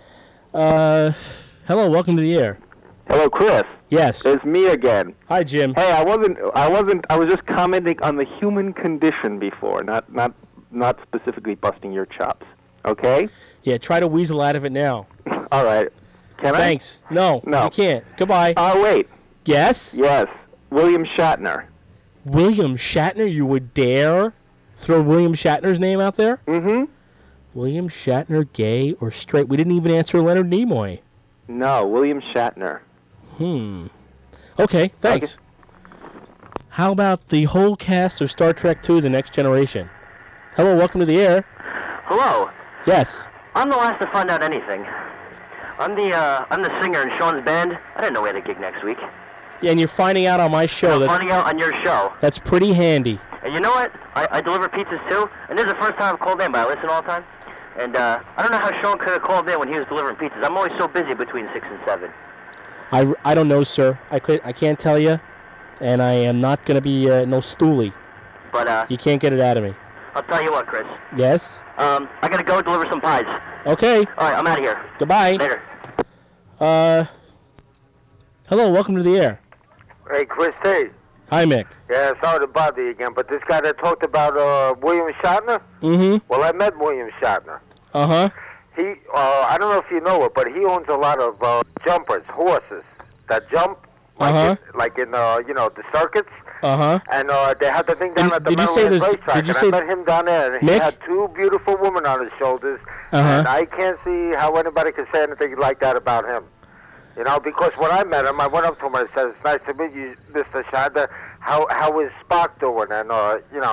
Uh, hello, welcome to the air. Hello, Chris. Yes. It's me again. Hi, Jim. Hey, I wasn't. I wasn't. I was just commenting on the human condition before, not not not specifically busting your chops. Okay. Yeah, try to weasel out of it now. All right. Can I? Thanks. No, No. you can't. Goodbye. Oh, wait. Yes? Yes. William Shatner. William Shatner? You would dare throw William Shatner's name out there? Mm-hmm. William Shatner, gay or straight? We didn't even answer Leonard Nimoy. No, William Shatner. Hmm. Okay, thanks. How about the whole cast of Star Trek two, The Next Generation? Hello, welcome to the air. Hello. Yes. I'm the last to find out anything. I'm the uh, I'm the singer in Sean's band. I didn't know we had a gig next week. Yeah, and you're finding out on my show. I'm That's, finding out on your show. that's pretty handy. And you know what? I, I deliver pizzas too. And this is the first time I've called in, but I listen all the time. And uh, I don't know how Sean could have called in when he was delivering pizzas. I'm always so busy between six and seven. I, I don't know, sir. I, could, I can't tell you, and I am not going to be uh, no stoolie. But uh, You can't get it out of me. I'll tell you what, Chris. Yes? Um, I gotta go deliver some pies. Okay. All right, I'm out of here. Goodbye. Later. Uh, hello, welcome to the air. Hey, Chris T. Hi, Mick. Yeah, sorry to bother you again, but this guy that talked about uh, William Shatner, Mm-hmm. well, I met William Shatner. Uh-huh. He, uh, I don't know if you know it, but he owns a lot of uh, jumpers, horses that jump, like, Uh-huh. in, like in, uh, you know, the circuits. Uh-huh. And uh, they had the thing down Did- at the did you say Meadowlands there's- racetrack, did you and say- I met him down there, and he Mick? had two beautiful women on his shoulders, Uh-huh. and I can't see how anybody could say anything like that about him. You know, because when I met him, I went up to him and I said, "It's nice to meet you, Mister Shatner. How how is Spock doing?" And uh, you know,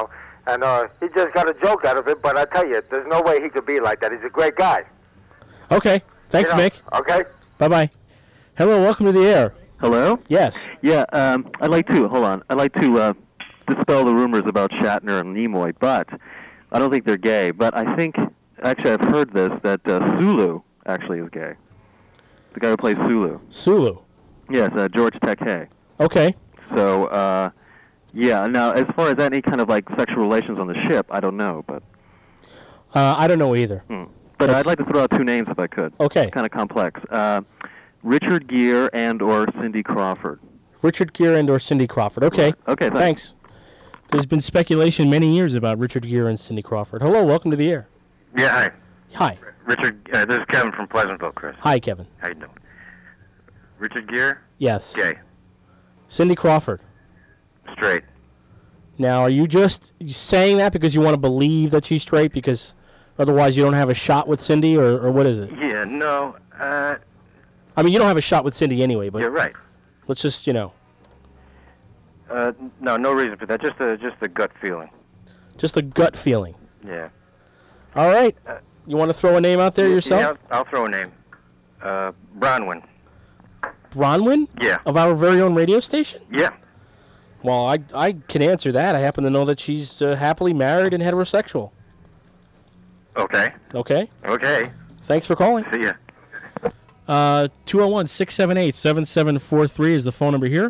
and uh, he just got a joke out of it. But I tell you, there's no way he could be like that. He's a great guy. Okay. Thanks, You know, Mick. Okay. Bye-bye. Hello, welcome to the air. Hello? Yes. Yeah, um, I'd like to, hold on, I'd like to uh, dispel the rumors about Shatner and Nimoy, but I don't think they're gay. But I think, actually I've heard this, that uh, Sulu actually is gay. The guy who plays Sulu. Sulu? Yes, uh, George Takei. Okay. So, uh, yeah, now as far as any kind of like sexual relations on the ship, I don't know, but... Uh, I don't know either. Hmm. But That's- I'd like to throw out two names if I could. Okay. Kind of complex. Uh, Richard Gere and or Cindy Crawford. Richard Gere and or Cindy Crawford. Okay. Okay, thanks. Thanks. There's been speculation many years about Richard Gere and Cindy Crawford. Hello, welcome to the air. Yeah, hi. Hi. Richard, uh, this is Kevin from Pleasantville, Chris. Hi, Kevin. How you doing? Richard Gere? Yes. Gay. Cindy Crawford. Straight. Now, are you just saying that because you want to believe that she's straight because otherwise you don't have a shot with Cindy, or, or what is it? Yeah, no, uh, I mean, you don't have a shot with Cindy anyway, but you're right. let's just, you know, Uh, no, no reason for that. Just a, just a gut feeling. just a gut feeling. Yeah. All right. You want to throw a name out there yourself? Yeah, I'll, I'll throw a name. Uh, Bronwyn. Bronwyn? Yeah. Of our very own radio station? Yeah. Well, I, I can answer that. I happen to know that she's uh, happily married and heterosexual. Okay. Okay? Okay. Thanks for calling. See ya. Uh, two oh one, six seven eight, seven seven four three is the phone number here.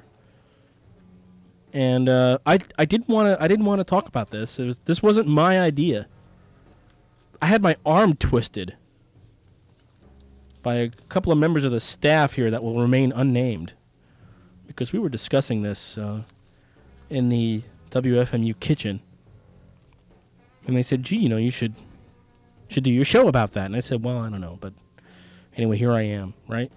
And uh, I I didn't want to I didn't want to talk about this. It was this wasn't my idea. I had my arm twisted by a couple of members of the staff here that will remain unnamed, because we were discussing this uh, in the W F M U kitchen, and they said, "Gee, you know, you should should do your show about that." And I said, "Well, I don't know, but anyway, here I am, right?"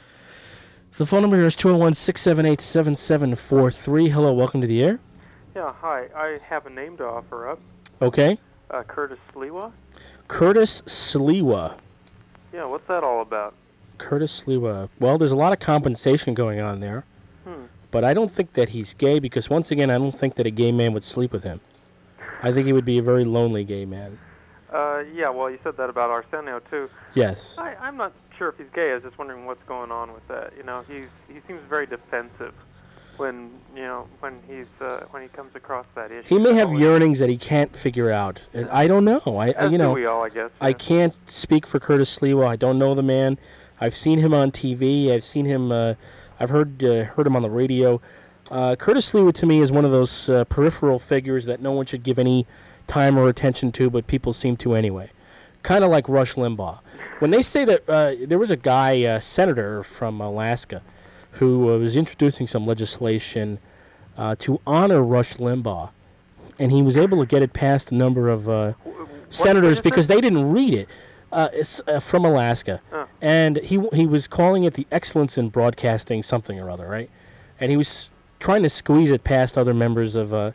The phone number here is two oh one, six seven eight, seven seven four three. Hello, welcome to the air. Yeah, hi. I have a name to offer up. Okay. Uh, Curtis Sliwa. Curtis Sliwa. Yeah, what's that all about? Curtis Sliwa. Well, there's a lot of compensation going on there. Hmm. But I don't think that he's gay because, once again, I don't think that a gay man would sleep with him. I think he would be a very lonely gay man. Uh, yeah, well, you said that about Arsenio, too. Yes. I, I'm not sure if he's gay. I was just wondering what's going on with that. You know, he's he seems very defensive when, you know, when he's uh, when he comes across that issue. He may have yearnings that he can't figure out. And I don't know. I, I As you do know, we all, I guess, I yeah. can't speak for Curtis Sliwa. I don't know the man. I've seen him on T V. I've seen him. Uh, I've heard uh, heard him on the radio. Uh, Curtis Sliwa to me is one of those uh, peripheral figures that no one should give any time or attention to, but people seem to anyway. Kind of like Rush Limbaugh. When they say that uh, there was a guy, a senator from Alaska, who uh, was introducing some legislation uh, to honor Rush Limbaugh, and he was able to get it past a number of uh, senators because they didn't read it. Uh, it's uh, from Alaska, Oh. and he he was calling it the Excellence in Broadcasting something or other, right? And he was trying to squeeze it past other members of uh,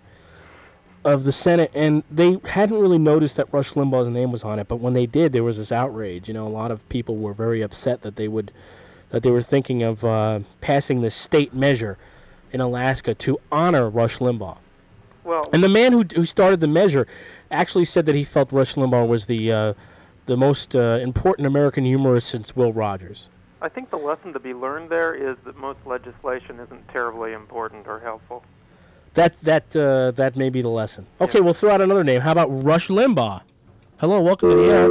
of the Senate, and they hadn't really noticed that Rush Limbaugh's name was on it. But when they did, there was this outrage. You know, a lot of people were very upset that they would that they were thinking of uh, passing this state measure in Alaska to honor Rush Limbaugh. Well, and the man who who started the measure actually said that he felt Rush Limbaugh was the uh, the most uh, important American humorist since Will Rogers. I think the lesson to be learned there is that most legislation isn't terribly important or helpful. That that uh, that may be the lesson. Okay, we'll throw out another name. How about Rush Limbaugh? Hello, welcome to the air.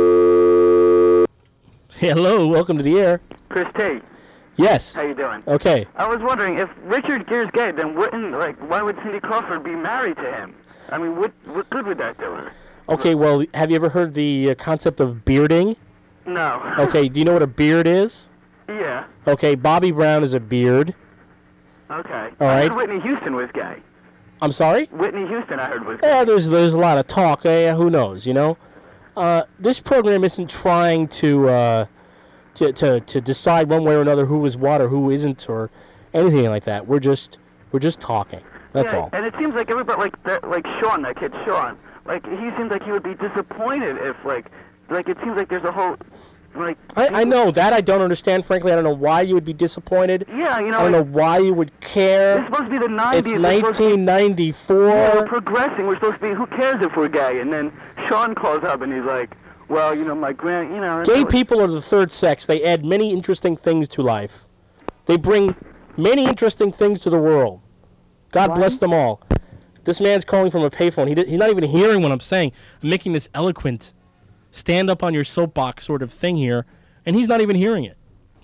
Hello, welcome to the air. Chris Tate. Yes. How you doing? Okay. I was wondering, if Richard Gere's gay, then wouldn't, like, why would Cindy Crawford be married to him? I mean, what what good would that do her? Okay, well, have you ever heard the uh, concept of bearding? No. Okay, do you know what a beard is? Yeah. Okay, Bobby Brown is a beard. Okay. All I right. heard Whitney Houston was gay. I'm sorry? Whitney Houston, I heard was gay. Yeah, there's there's a lot of talk. Eh, who knows, you know? Uh, this program isn't trying to, uh, to to to decide one way or another who is what or who isn't or anything like that. We're just we're just talking. That's yeah, all. And it seems like everybody, like that, like Sean, that kid Sean, like he seems like he would be disappointed if, like, like it seems like there's a whole Like, I, I know that I don't understand. Frankly, I don't know why you would be disappointed. Yeah, you know, I don't know it's- why you would care. It's supposed to be the nineties. It's We're supposed to be- nineteen ninety-four. Yeah, we're progressing. We're supposed to be, who cares if we're gay? And then Sean calls up and he's like, well, you know, my grand, you know. Gay people are the third sex. They add many interesting things to life. They bring many interesting things to the world. God bless them all. This man's calling from a payphone. He d- he's not even hearing what I'm saying. I'm making this eloquent, stand up on your soapbox sort of thing here, and he's not even hearing it.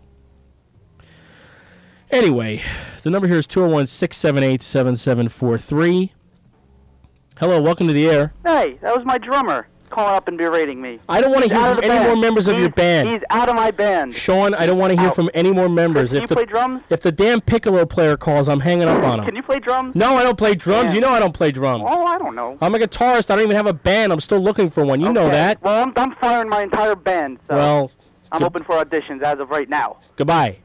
Anyway, the number here is two oh one, six seven eight, seven seven four three. Hello, welcome to the air. Hey, that was my drummer calling up and berating me. I don't want to He's hear out from of the any band. more members of He's- your band. He's out of my band. Sean, I don't want to hear Out. from any more members. Chris, can if you the, play drums? If the damn piccolo player calls, I'm hanging up on him. Can you play drums? No, I don't play drums. Yeah. You know I don't play drums. Oh, I don't know. I'm a guitarist. I don't even have a band. I'm still looking for one. You know Okay. that. Well, I'm, I'm firing my entire band, so Well, I'm good- open for auditions as of right now. Goodbye.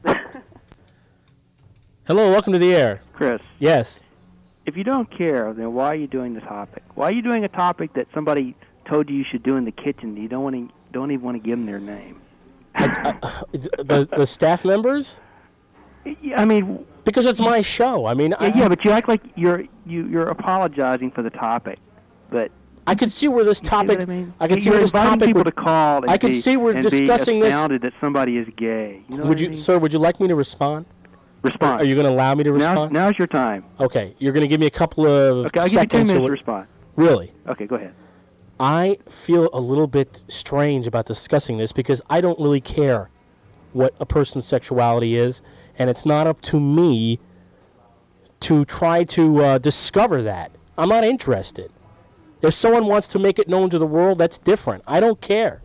Hello, welcome to the air. Chris. Yes. If you don't care, then why are you doing the topic? Why are you doing a topic that somebody told you you should do in the kitchen? You don't want to, don't even want to give them their name. I, I, the the staff members? I mean, because it's my show. I mean, yeah, I, yeah, but you act like you're you you're apologizing for the topic, but I can see where this you see topic. what I mean? I can see you're where this inviting topic. people would, to call. And I can be, see we're and discussing be this. astounded that somebody is gay. You know would what you, I mean? sir? Would you like me to respond? Respond. Are you going to allow me to Now, respond? now's your time. Okay, you're going to give me a couple of Okay, I'll give you ten seconds. or minutes to what- respond. Really? Okay, go ahead. I feel a little bit strange about discussing this because I don't really care what a person's sexuality is, and it's not up to me to try to uh, discover that. I'm not interested. If someone wants to make it known to the world, that's different. I don't care.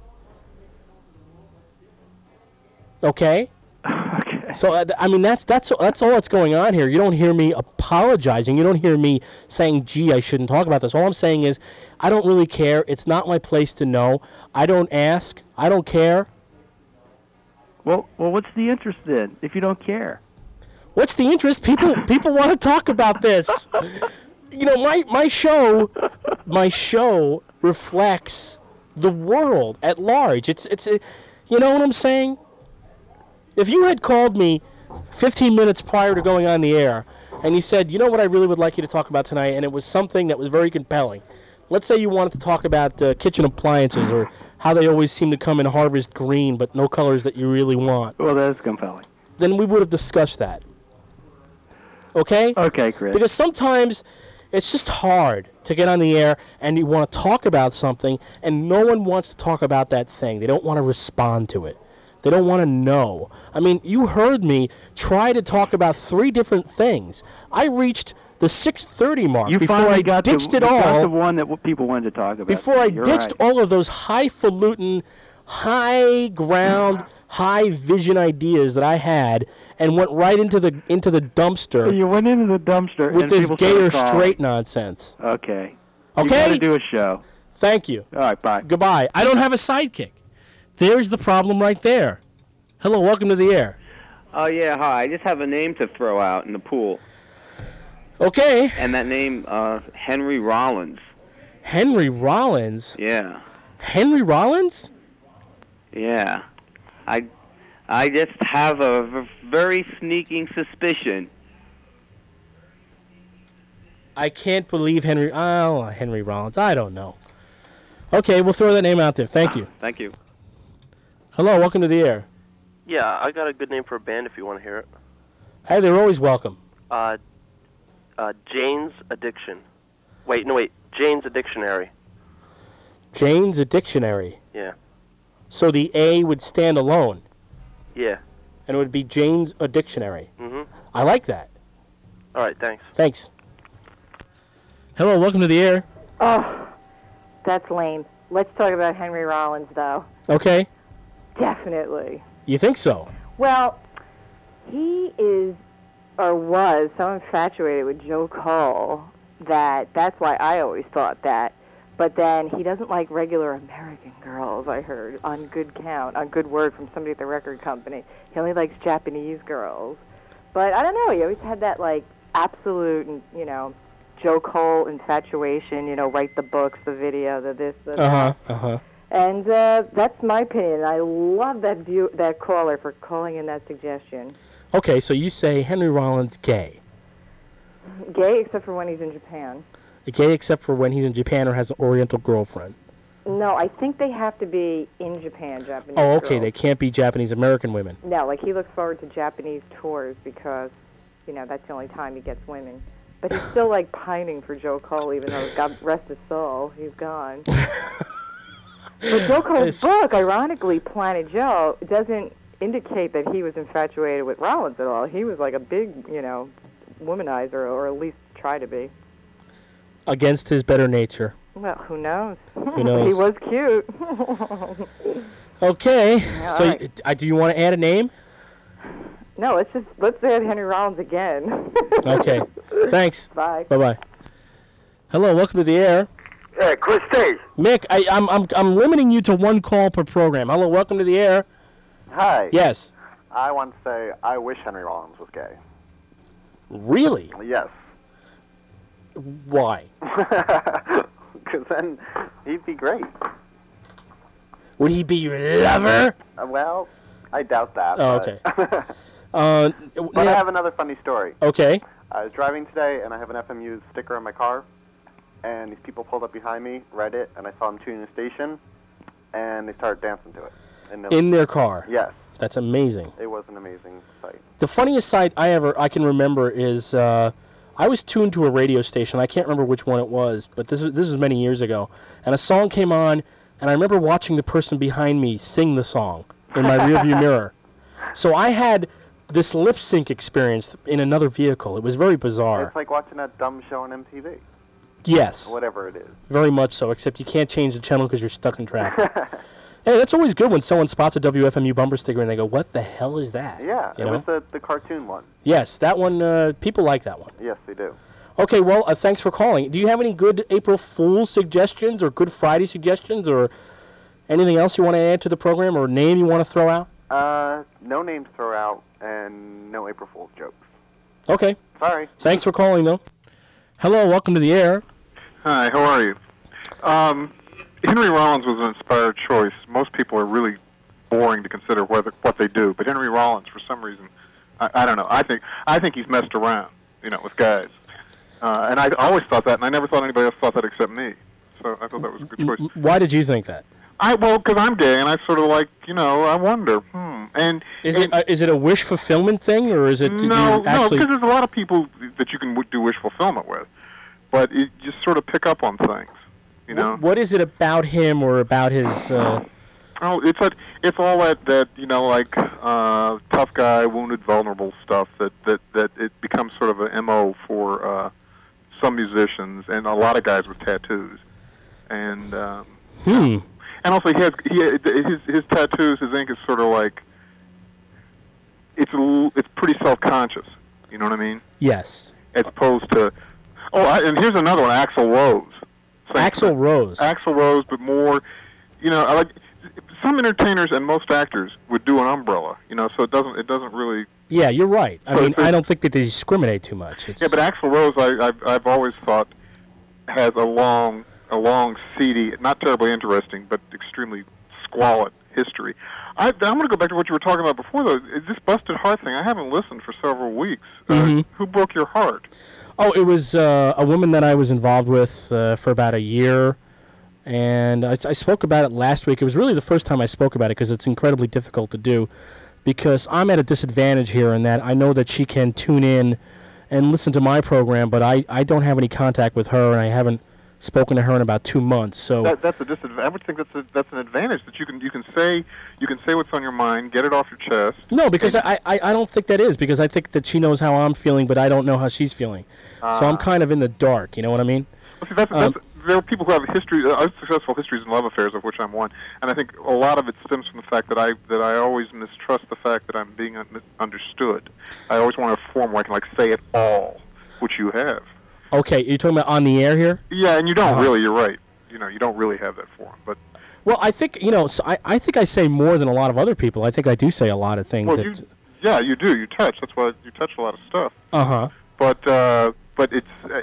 Okay? Okay. So uh, th- I mean that's that's that's all that's going on here. You don't hear me apologizing. You don't hear me saying, "Gee, I shouldn't talk about this." All I'm saying is, I don't really care. It's not my place to know. I don't ask. I don't care. Well, well, what's the interest then? If you don't care, What's the interest? People people want to talk about this. You know, my my show, my show reflects the world at large. It's it's, a, you know what I'm saying? If you had called me fifteen minutes prior to going on the air, and you said, you know what I really would like you to talk about tonight, and it was something that was very compelling. Let's say you wanted to talk about uh, kitchen appliances or how they always seem to come in harvest green, but no colors that you really want. well, that's compelling. Then we would have discussed that. Okay? Okay, Chris. Because sometimes it's just hard to get on the air and you want to talk about something and no one wants to talk about that thing. They don't want to respond to it. They don't want to know. I mean, you heard me try to talk about three different things. I reached the six thirty mark You before finally I got ditched the, it you got all. the one that w- people wanted to talk about. Before I You're ditched right. all of those highfalutin, high ground, high vision ideas that I had and went right into the into the dumpster You went into the dumpster with and this people gay or started calling. straight nonsense. Okay. You Okay? got to do a show. Thank you. All right, bye. Goodbye. I don't have a sidekick. There's the problem right there. Hello, welcome to the air. Oh, yeah, hi. I just have a name to throw out in the pool. Okay. And that name, uh, Henry Rollins. Henry Rollins? Yeah. Henry Rollins? Yeah. I I just have a v- very sneaking suspicion. I can't believe Henry. Oh, Henry Rollins. I don't know. Okay, we'll throw that name out there. Thank you. Thank you. Hello, welcome to the air. Yeah, I got a good name for a band if you want to hear it. Hey, they're always welcome. Uh, uh, Jane's Addiction. Wait, no, wait. Jane's Addictionary. Jane's a dictionary. Yeah. So the A would stand alone, Yeah. and it would be Jane's a dictionary. Mm-hmm. I like that. All right, thanks. Thanks. Hello, welcome to the air. Oh, that's lame. Let's talk about Henry Rollins, though. Okay. Definitely. You think so? Well, he is, or was, so infatuated with Joe Cole that that's why I always thought that. But then he doesn't like regular American girls, I heard, on good count, on good word from somebody at the record company. He only likes Japanese girls. But I don't know, he always had that, like, absolute, you know, Joe Cole infatuation, you know, write the books, the video, the this, the that. Uh-huh, uh-huh. And uh, that's my opinion. I love that view, that caller for calling in that suggestion. Okay, so you say Henry Rollins gay. Gay, except for when he's in Japan. Gay except for when he's in Japan or has an Oriental girlfriend. No, I think they have to be in Japan, Japanese Oh, okay, girls. they can't be Japanese American women. No, like he looks forward to Japanese tours because, you know, that's the only time he gets women. But he's still like pining for Joe Cole, even though God rest his soul, he's gone. But Joe Cole's book, ironically, Planet Joe, doesn't indicate that he was infatuated with Rollins at all. He was like a big, you know, womanizer, or at least try to be. Against his better nature. Well, who knows? Who knows? He was cute. Okay, All so right. y- uh, do you want to add a name? No, let's just let's add Henry Rollins again. Okay, thanks. Bye. Bye-bye. Hello, welcome to the air. Hey, Christy. Mick, I, I'm, I'm, I'm limiting you to one call per program. Hello, welcome to the air. Hi. Yes. I want to say I wish Henry Rollins was gay. Really? Yes. Why? Because then he'd be great. Would he be your lover? Uh, well, I doubt that. Oh, but- okay. uh, But I have another funny story. Okay. I was driving today, and I have an F M U sticker on my car, and these people pulled up behind me, read it, and I saw them tuning the station, and they started dancing to it. And it- In their car? Yes. That's amazing. It was an amazing sight. The funniest sight I ever I can remember is uh, I was tuned to a radio station. I can't remember which one it was, but this was, this was many years ago. And a song came on, and I remember watching the person behind me sing the song in my rearview mirror. So I had this lip sync experience in another vehicle. It was very bizarre. It's like watching that dumb show on M T V. Yes. Or whatever it is. Very much so, except you can't change the channel because you're stuck in traffic. Hey, that's always good when someone spots a W F M U bumper sticker and they go, what the hell is that? Yeah, You it know? was the, the cartoon one. Yes, that one, uh, people like that one. Yes, they do. Okay, well, uh, thanks for calling. Do you have any good April Fool's suggestions or Good Friday suggestions or anything else you want to add to the program or name you want to throw out? Uh, no names throw out and no April Fool's jokes. Okay. Sorry. Thanks for calling, though. Hello, welcome to the air. Hi, how are you? Um, Henry Rollins was an inspired choice. Most people are really boring to consider whether what they do, but Henry Rollins, for some reason, I, I don't know. I think I think he's messed around, you know, with guys, uh, and I always thought that, and I never thought anybody else thought that except me. So I thought that was a good choice. M- Why did you think that? I well, because I'm gay, and I sort of like, you know, I wonder. Hmm. And Is it uh, is it a wish fulfillment thing, or is it do no, you no, actually... because there's a lot of people that you can w- do wish fulfillment with, but you just sort of pick up on things, you know. Wh- what is it about him or about his... Uh... Oh, it's like it's all that that you know, like uh, tough guy, wounded, vulnerable stuff that that that it becomes sort of an M O for uh, some musicians and a lot of guys with tattoos, and um, Hmm. and also he has he his his tattoos, his ink is sort of like it's a l- it's pretty self-conscious. You know what I mean? Yes. As opposed to oh, I, and here's another one, Axl Rose. Axl Rose. Axl Rose, but more, you know, I like some entertainers and most actors would do an umbrella, you know, so it doesn't it doesn't really. Yeah, you're right. I So mean, it's- I don't think that they discriminate too much. It's... Yeah, but Axl Rose, I, I've I've always thought has a long a long, seedy, not terribly interesting, but extremely squalid history. I, I'm going to go back to what you were talking about before, though. Is this busted heart thing? I haven't listened for several weeks. Uh, Mhm. who broke your heart? Oh, it was uh, a woman that I was involved with uh, for about a year, and I, I spoke about it last week. It was really the first time I spoke about it because it's incredibly difficult to do, because I'm at a disadvantage here in that I know that she can tune in and listen to my program, but I, I don't have any contact with her, and I haven't spoken to her in about two months. So That, that's a disadvantage. I would think that's a, that's an advantage that you can you can say you can say what's on your mind, get it off your chest. no, because I, I, I don't think that is, because I think that she knows how I'm feeling, but I don't know how she's feeling. so I'm Ah. kind of in the dark, you know what I mean? Well, see, that's, Um, that's, there are people who have history, uh, successful histories in love affairs, of which I'm one, and I think a lot of it stems from the fact that I that I always mistrust the fact that I'm being un- understood. I always want a form where I can like say it all, which you have. Okay, you're talking about on the air here? Yeah, and you don't Uh-huh. really. You're right. You know, you don't really have that form, but Well, I think, you know, so I, I think I say more than a lot of other people. I think I do say a lot of things. well, that, you, yeah, you do. You touch. That's why you touch a lot of stuff. Uh-huh. But uh, but it's uh,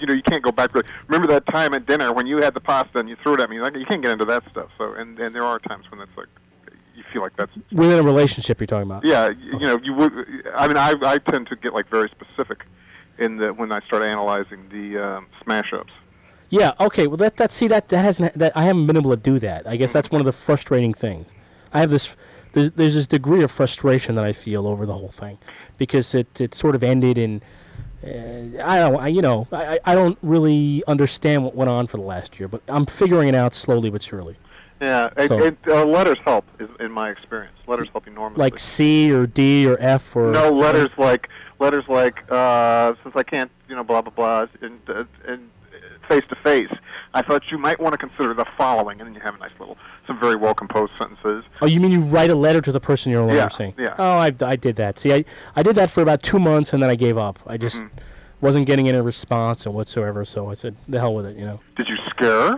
you know, you can't go back. Really. Remember that time at dinner when you had the pasta and you threw it at me? Like, you can't get into that stuff. So, and and there are times when that's like, you feel like that's Within a relationship, you're talking about. yeah, you, you know, you would. I mean, I I tend to get like very specific in the when I start analyzing the um, smash ups. Yeah. Okay. Well, that that see that that hasn't that I haven't been able to do that. I guess that's one of the frustrating things. I have this. There's, there's this degree of frustration that I feel over the whole thing, because it it sort of ended in. Uh, I don't. I, you know. I I don't really understand what went on for the last year, but I'm figuring it out slowly but surely. Yeah, it, So- it, uh, letters help, is, in my experience. Letters help enormously. Like C or D or F or. No, letters like letters like uh, since I can't, you know, blah blah blah, and uh, and face to face. I thought you might want to consider the following, and then you have a nice little, some very well composed sentences. Oh, you mean you write a letter to the person you're no longer Yeah, seeing? yeah. Oh, I, I did that. See, I, I did that for about two months, and then I gave up. I just Mm-hmm. wasn't getting any response or whatsoever, so I said, the hell with it, you know. Did you scare her?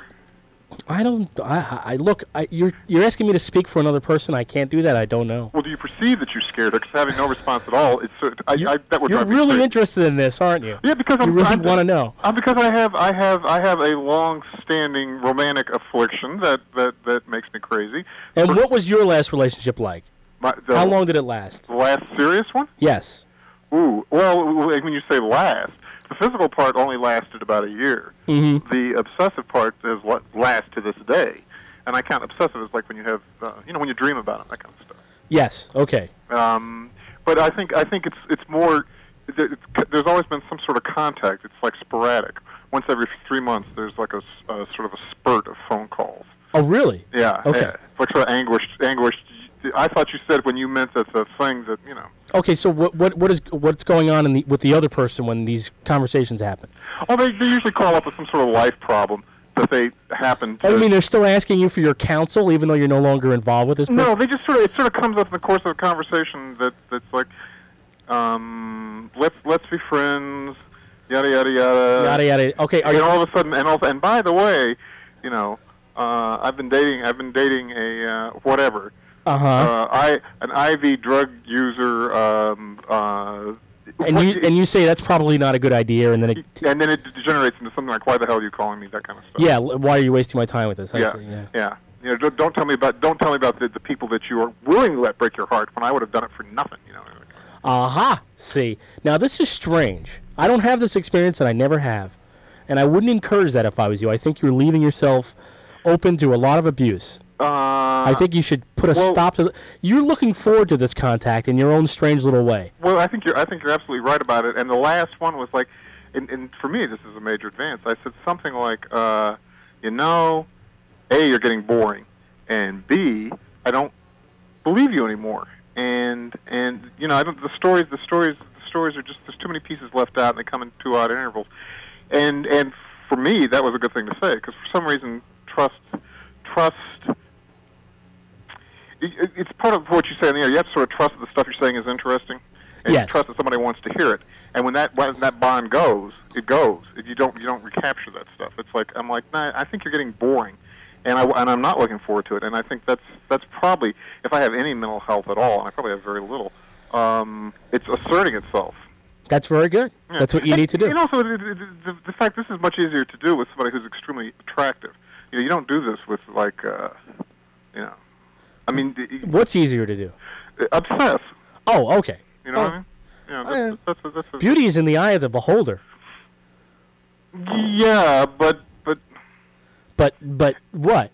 I don't, I, I I- look, I, you're, you're asking me to speak for another person. I can't do that. I don't know. Well, do you perceive that you scared her? Because having no response at all, it's sort of, I, I, that would You're drive me really crazy. interested in this, aren't you? Yeah, because you I'm, really I'm want to know. Uh, because I have, I have, I have a long-standing romantic affliction that, that, that makes me crazy. And what was your last relationship like? My, the, How long did it last? The last serious one? Yes. Ooh, well, when you say last, the physical part only lasted about a year. Mm-hmm. The obsessive part is what lasts to this day, and I count obsessive as like when you have, uh, you know, when you dream about it, that kind of stuff. Yes. Okay. Um, but I think I think it's it's more. It's, there's always been some sort of contact. It's like sporadic. Once every three months, there's like a, s- a sort of a spurt of phone calls. Oh, really? Yeah. Okay. yeah. It's like sort of anguished. Anguished. I thought you said when you meant that's a thing that you know. Okay, so what what what is what's going on in the, with the other person when these conversations happen? Oh, they they usually call up with some sort of life problem that they happen to. Oh, you mean they're still asking you for your counsel even though you're no longer involved with this person? No, they just sort of it sort of comes up in the course of a conversation that that's like, um, let's let's be friends, yada yada yada. Yada yada. Okay, are and you all of a sudden, and also, and by the way, you know, uh, I've been dating I've been dating a uh, whatever. Uh-huh. Uh, I an I V drug user. Um, uh, and you and you say that's probably not a good idea, and then it, and then it degenerates into something like, why the hell are you calling me? That kind of stuff. yeah, l- why are you wasting my time with this? I yeah, see, yeah. yeah. You know, don't, don't tell me about don't tell me about the, the people that you are willing to let break your heart when I would have done it for nothing. You know. Aha. See, now this is strange. I don't have this experience, and I never have, and I wouldn't encourage that if I was you. I think you're leaving yourself open to a lot of abuse. Uh, I think you should put a well- stop to. The, you're looking forward to this contact in your own strange little way. Well, I think you're I think you're absolutely right about it. And the last one was like, and, and for me this is a major advance. I said something like, uh, you know, A, you're getting boring, and B, I don't believe you anymore. And and you know, I don't, the stories the stories the stories are just there's too many pieces left out, and they come in two odd intervals. And and for me that was a good thing to say, because for some reason trust trust. it- It's part of what you say in the air. You have to sort of trust that the stuff you're saying is interesting, and Yes. you trust that somebody wants to hear it. And when that when that bond goes, it goes. You don't you don't recapture that stuff. It's like I'm like, nah, I think you're getting boring, and I and I'm not looking forward to it. And I think that's that's probably, if I have any mental health at all, and I probably have very little, um, it's asserting itself. That's very good. Yeah. That's what you And- need to do. And also the, the, the, the fact this is much easier to do with somebody who's extremely attractive. You know, you don't do this with like, uh, you know, I mean, the- What's easier to do? obsess. Oh, okay. You know Oh. what I mean? Yeah, that's, that's, that's, that's, Beauty is in the eye of the beholder. Yeah, but but But but what?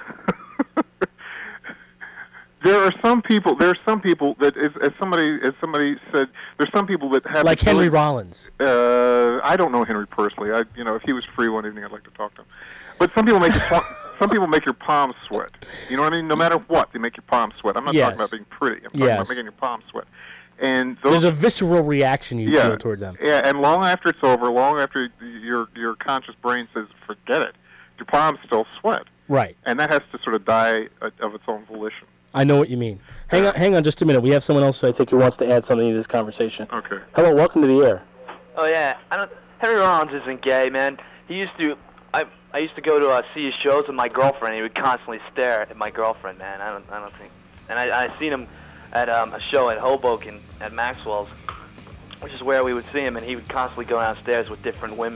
there are some people. There are some people that, as, as somebody as somebody said, there's some people that have Like the Henry ability- Rollins. Uh, I don't know Henry personally. I, you know, if he was free one evening, I'd like to talk to him. But some people make your pa- some people make your palms sweat. You know what I mean? No matter what, they make your palms sweat. I'm not Yes. talking about being pretty. I'm talking Yes. about making your palms sweat. And those, There's a visceral reaction you yeah, feel toward them. Yeah, and long after it's over, long after your your conscious brain says forget it, your palms still sweat, Right. and that has to sort of die uh, of its own volition. I know what you mean. Hang on, hang on just a minute. We have someone else I think who wants to add something to this conversation. Okay. Hello, welcome to the air. Oh yeah, I don't. Henry Rollins isn't gay, man. He used to. I I used to go to uh, see his shows with my girlfriend. And he would constantly stare at my girlfriend, man. I don't. I don't think. And I I seen him at um, a show at Hoboken at Maxwell's, which is where we would see him, and he would constantly go downstairs with different women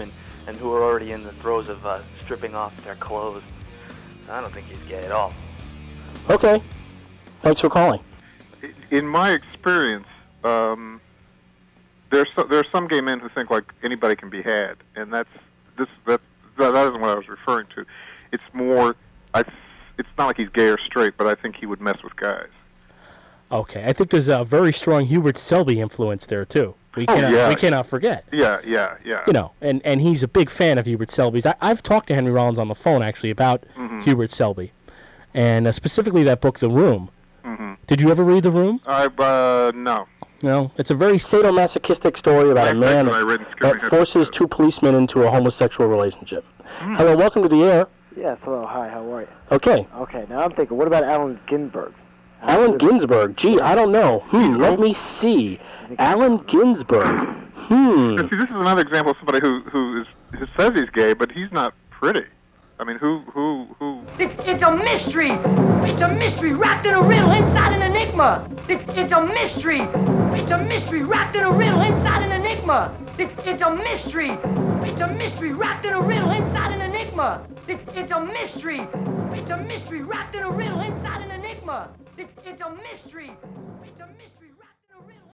and who are already in the throes of uh, stripping off their clothes. So I don't think he's gay at all. Okay. Thanks for calling. In my experience, um, there's so, there are some gay men who think like anybody can be had, and that's this that that isn't what I was referring to. It's more, I, it's not like he's gay or straight, but I think he would mess with guys. Okay, I think there's a very strong Hubert Selby influence there too. We Oh, cannot yeah. we cannot forget. Yeah, yeah, yeah. You know, and, and he's a big fan of Hubert Selby's. I, I've talked to Henry Rollins on the phone actually about Mhm. Hubert Selby, and uh, specifically that book, The Room. Mm-hmm. Did you ever read The Room? I uh no. No, it's a very sadomasochistic story about a man what I read in that, Scary that Head. forces two policemen into a homosexual relationship. Hello, welcome to the air. Yes, hello, hi, how are you? Okay. Okay, now I'm thinking, what about Allen Ginsberg? Allen Ginsberg. Gee, I don't know. Hmm, let me see. Allen Ginsberg. Hmm. See, this is another example of somebody who who is who says he's gay, but he's not pretty. I mean, who who who? It's, it's a mystery. It's a mystery wrapped in a riddle inside an enigma. It's, it's a mystery. It's a mystery wrapped in a riddle inside an enigma. It's, it's a mystery. It's a mystery wrapped in a riddle inside an enigma. It's, it's a mystery. It's a mystery wrapped in a riddle inside an enigma. It's, it's a mystery. It's a mystery.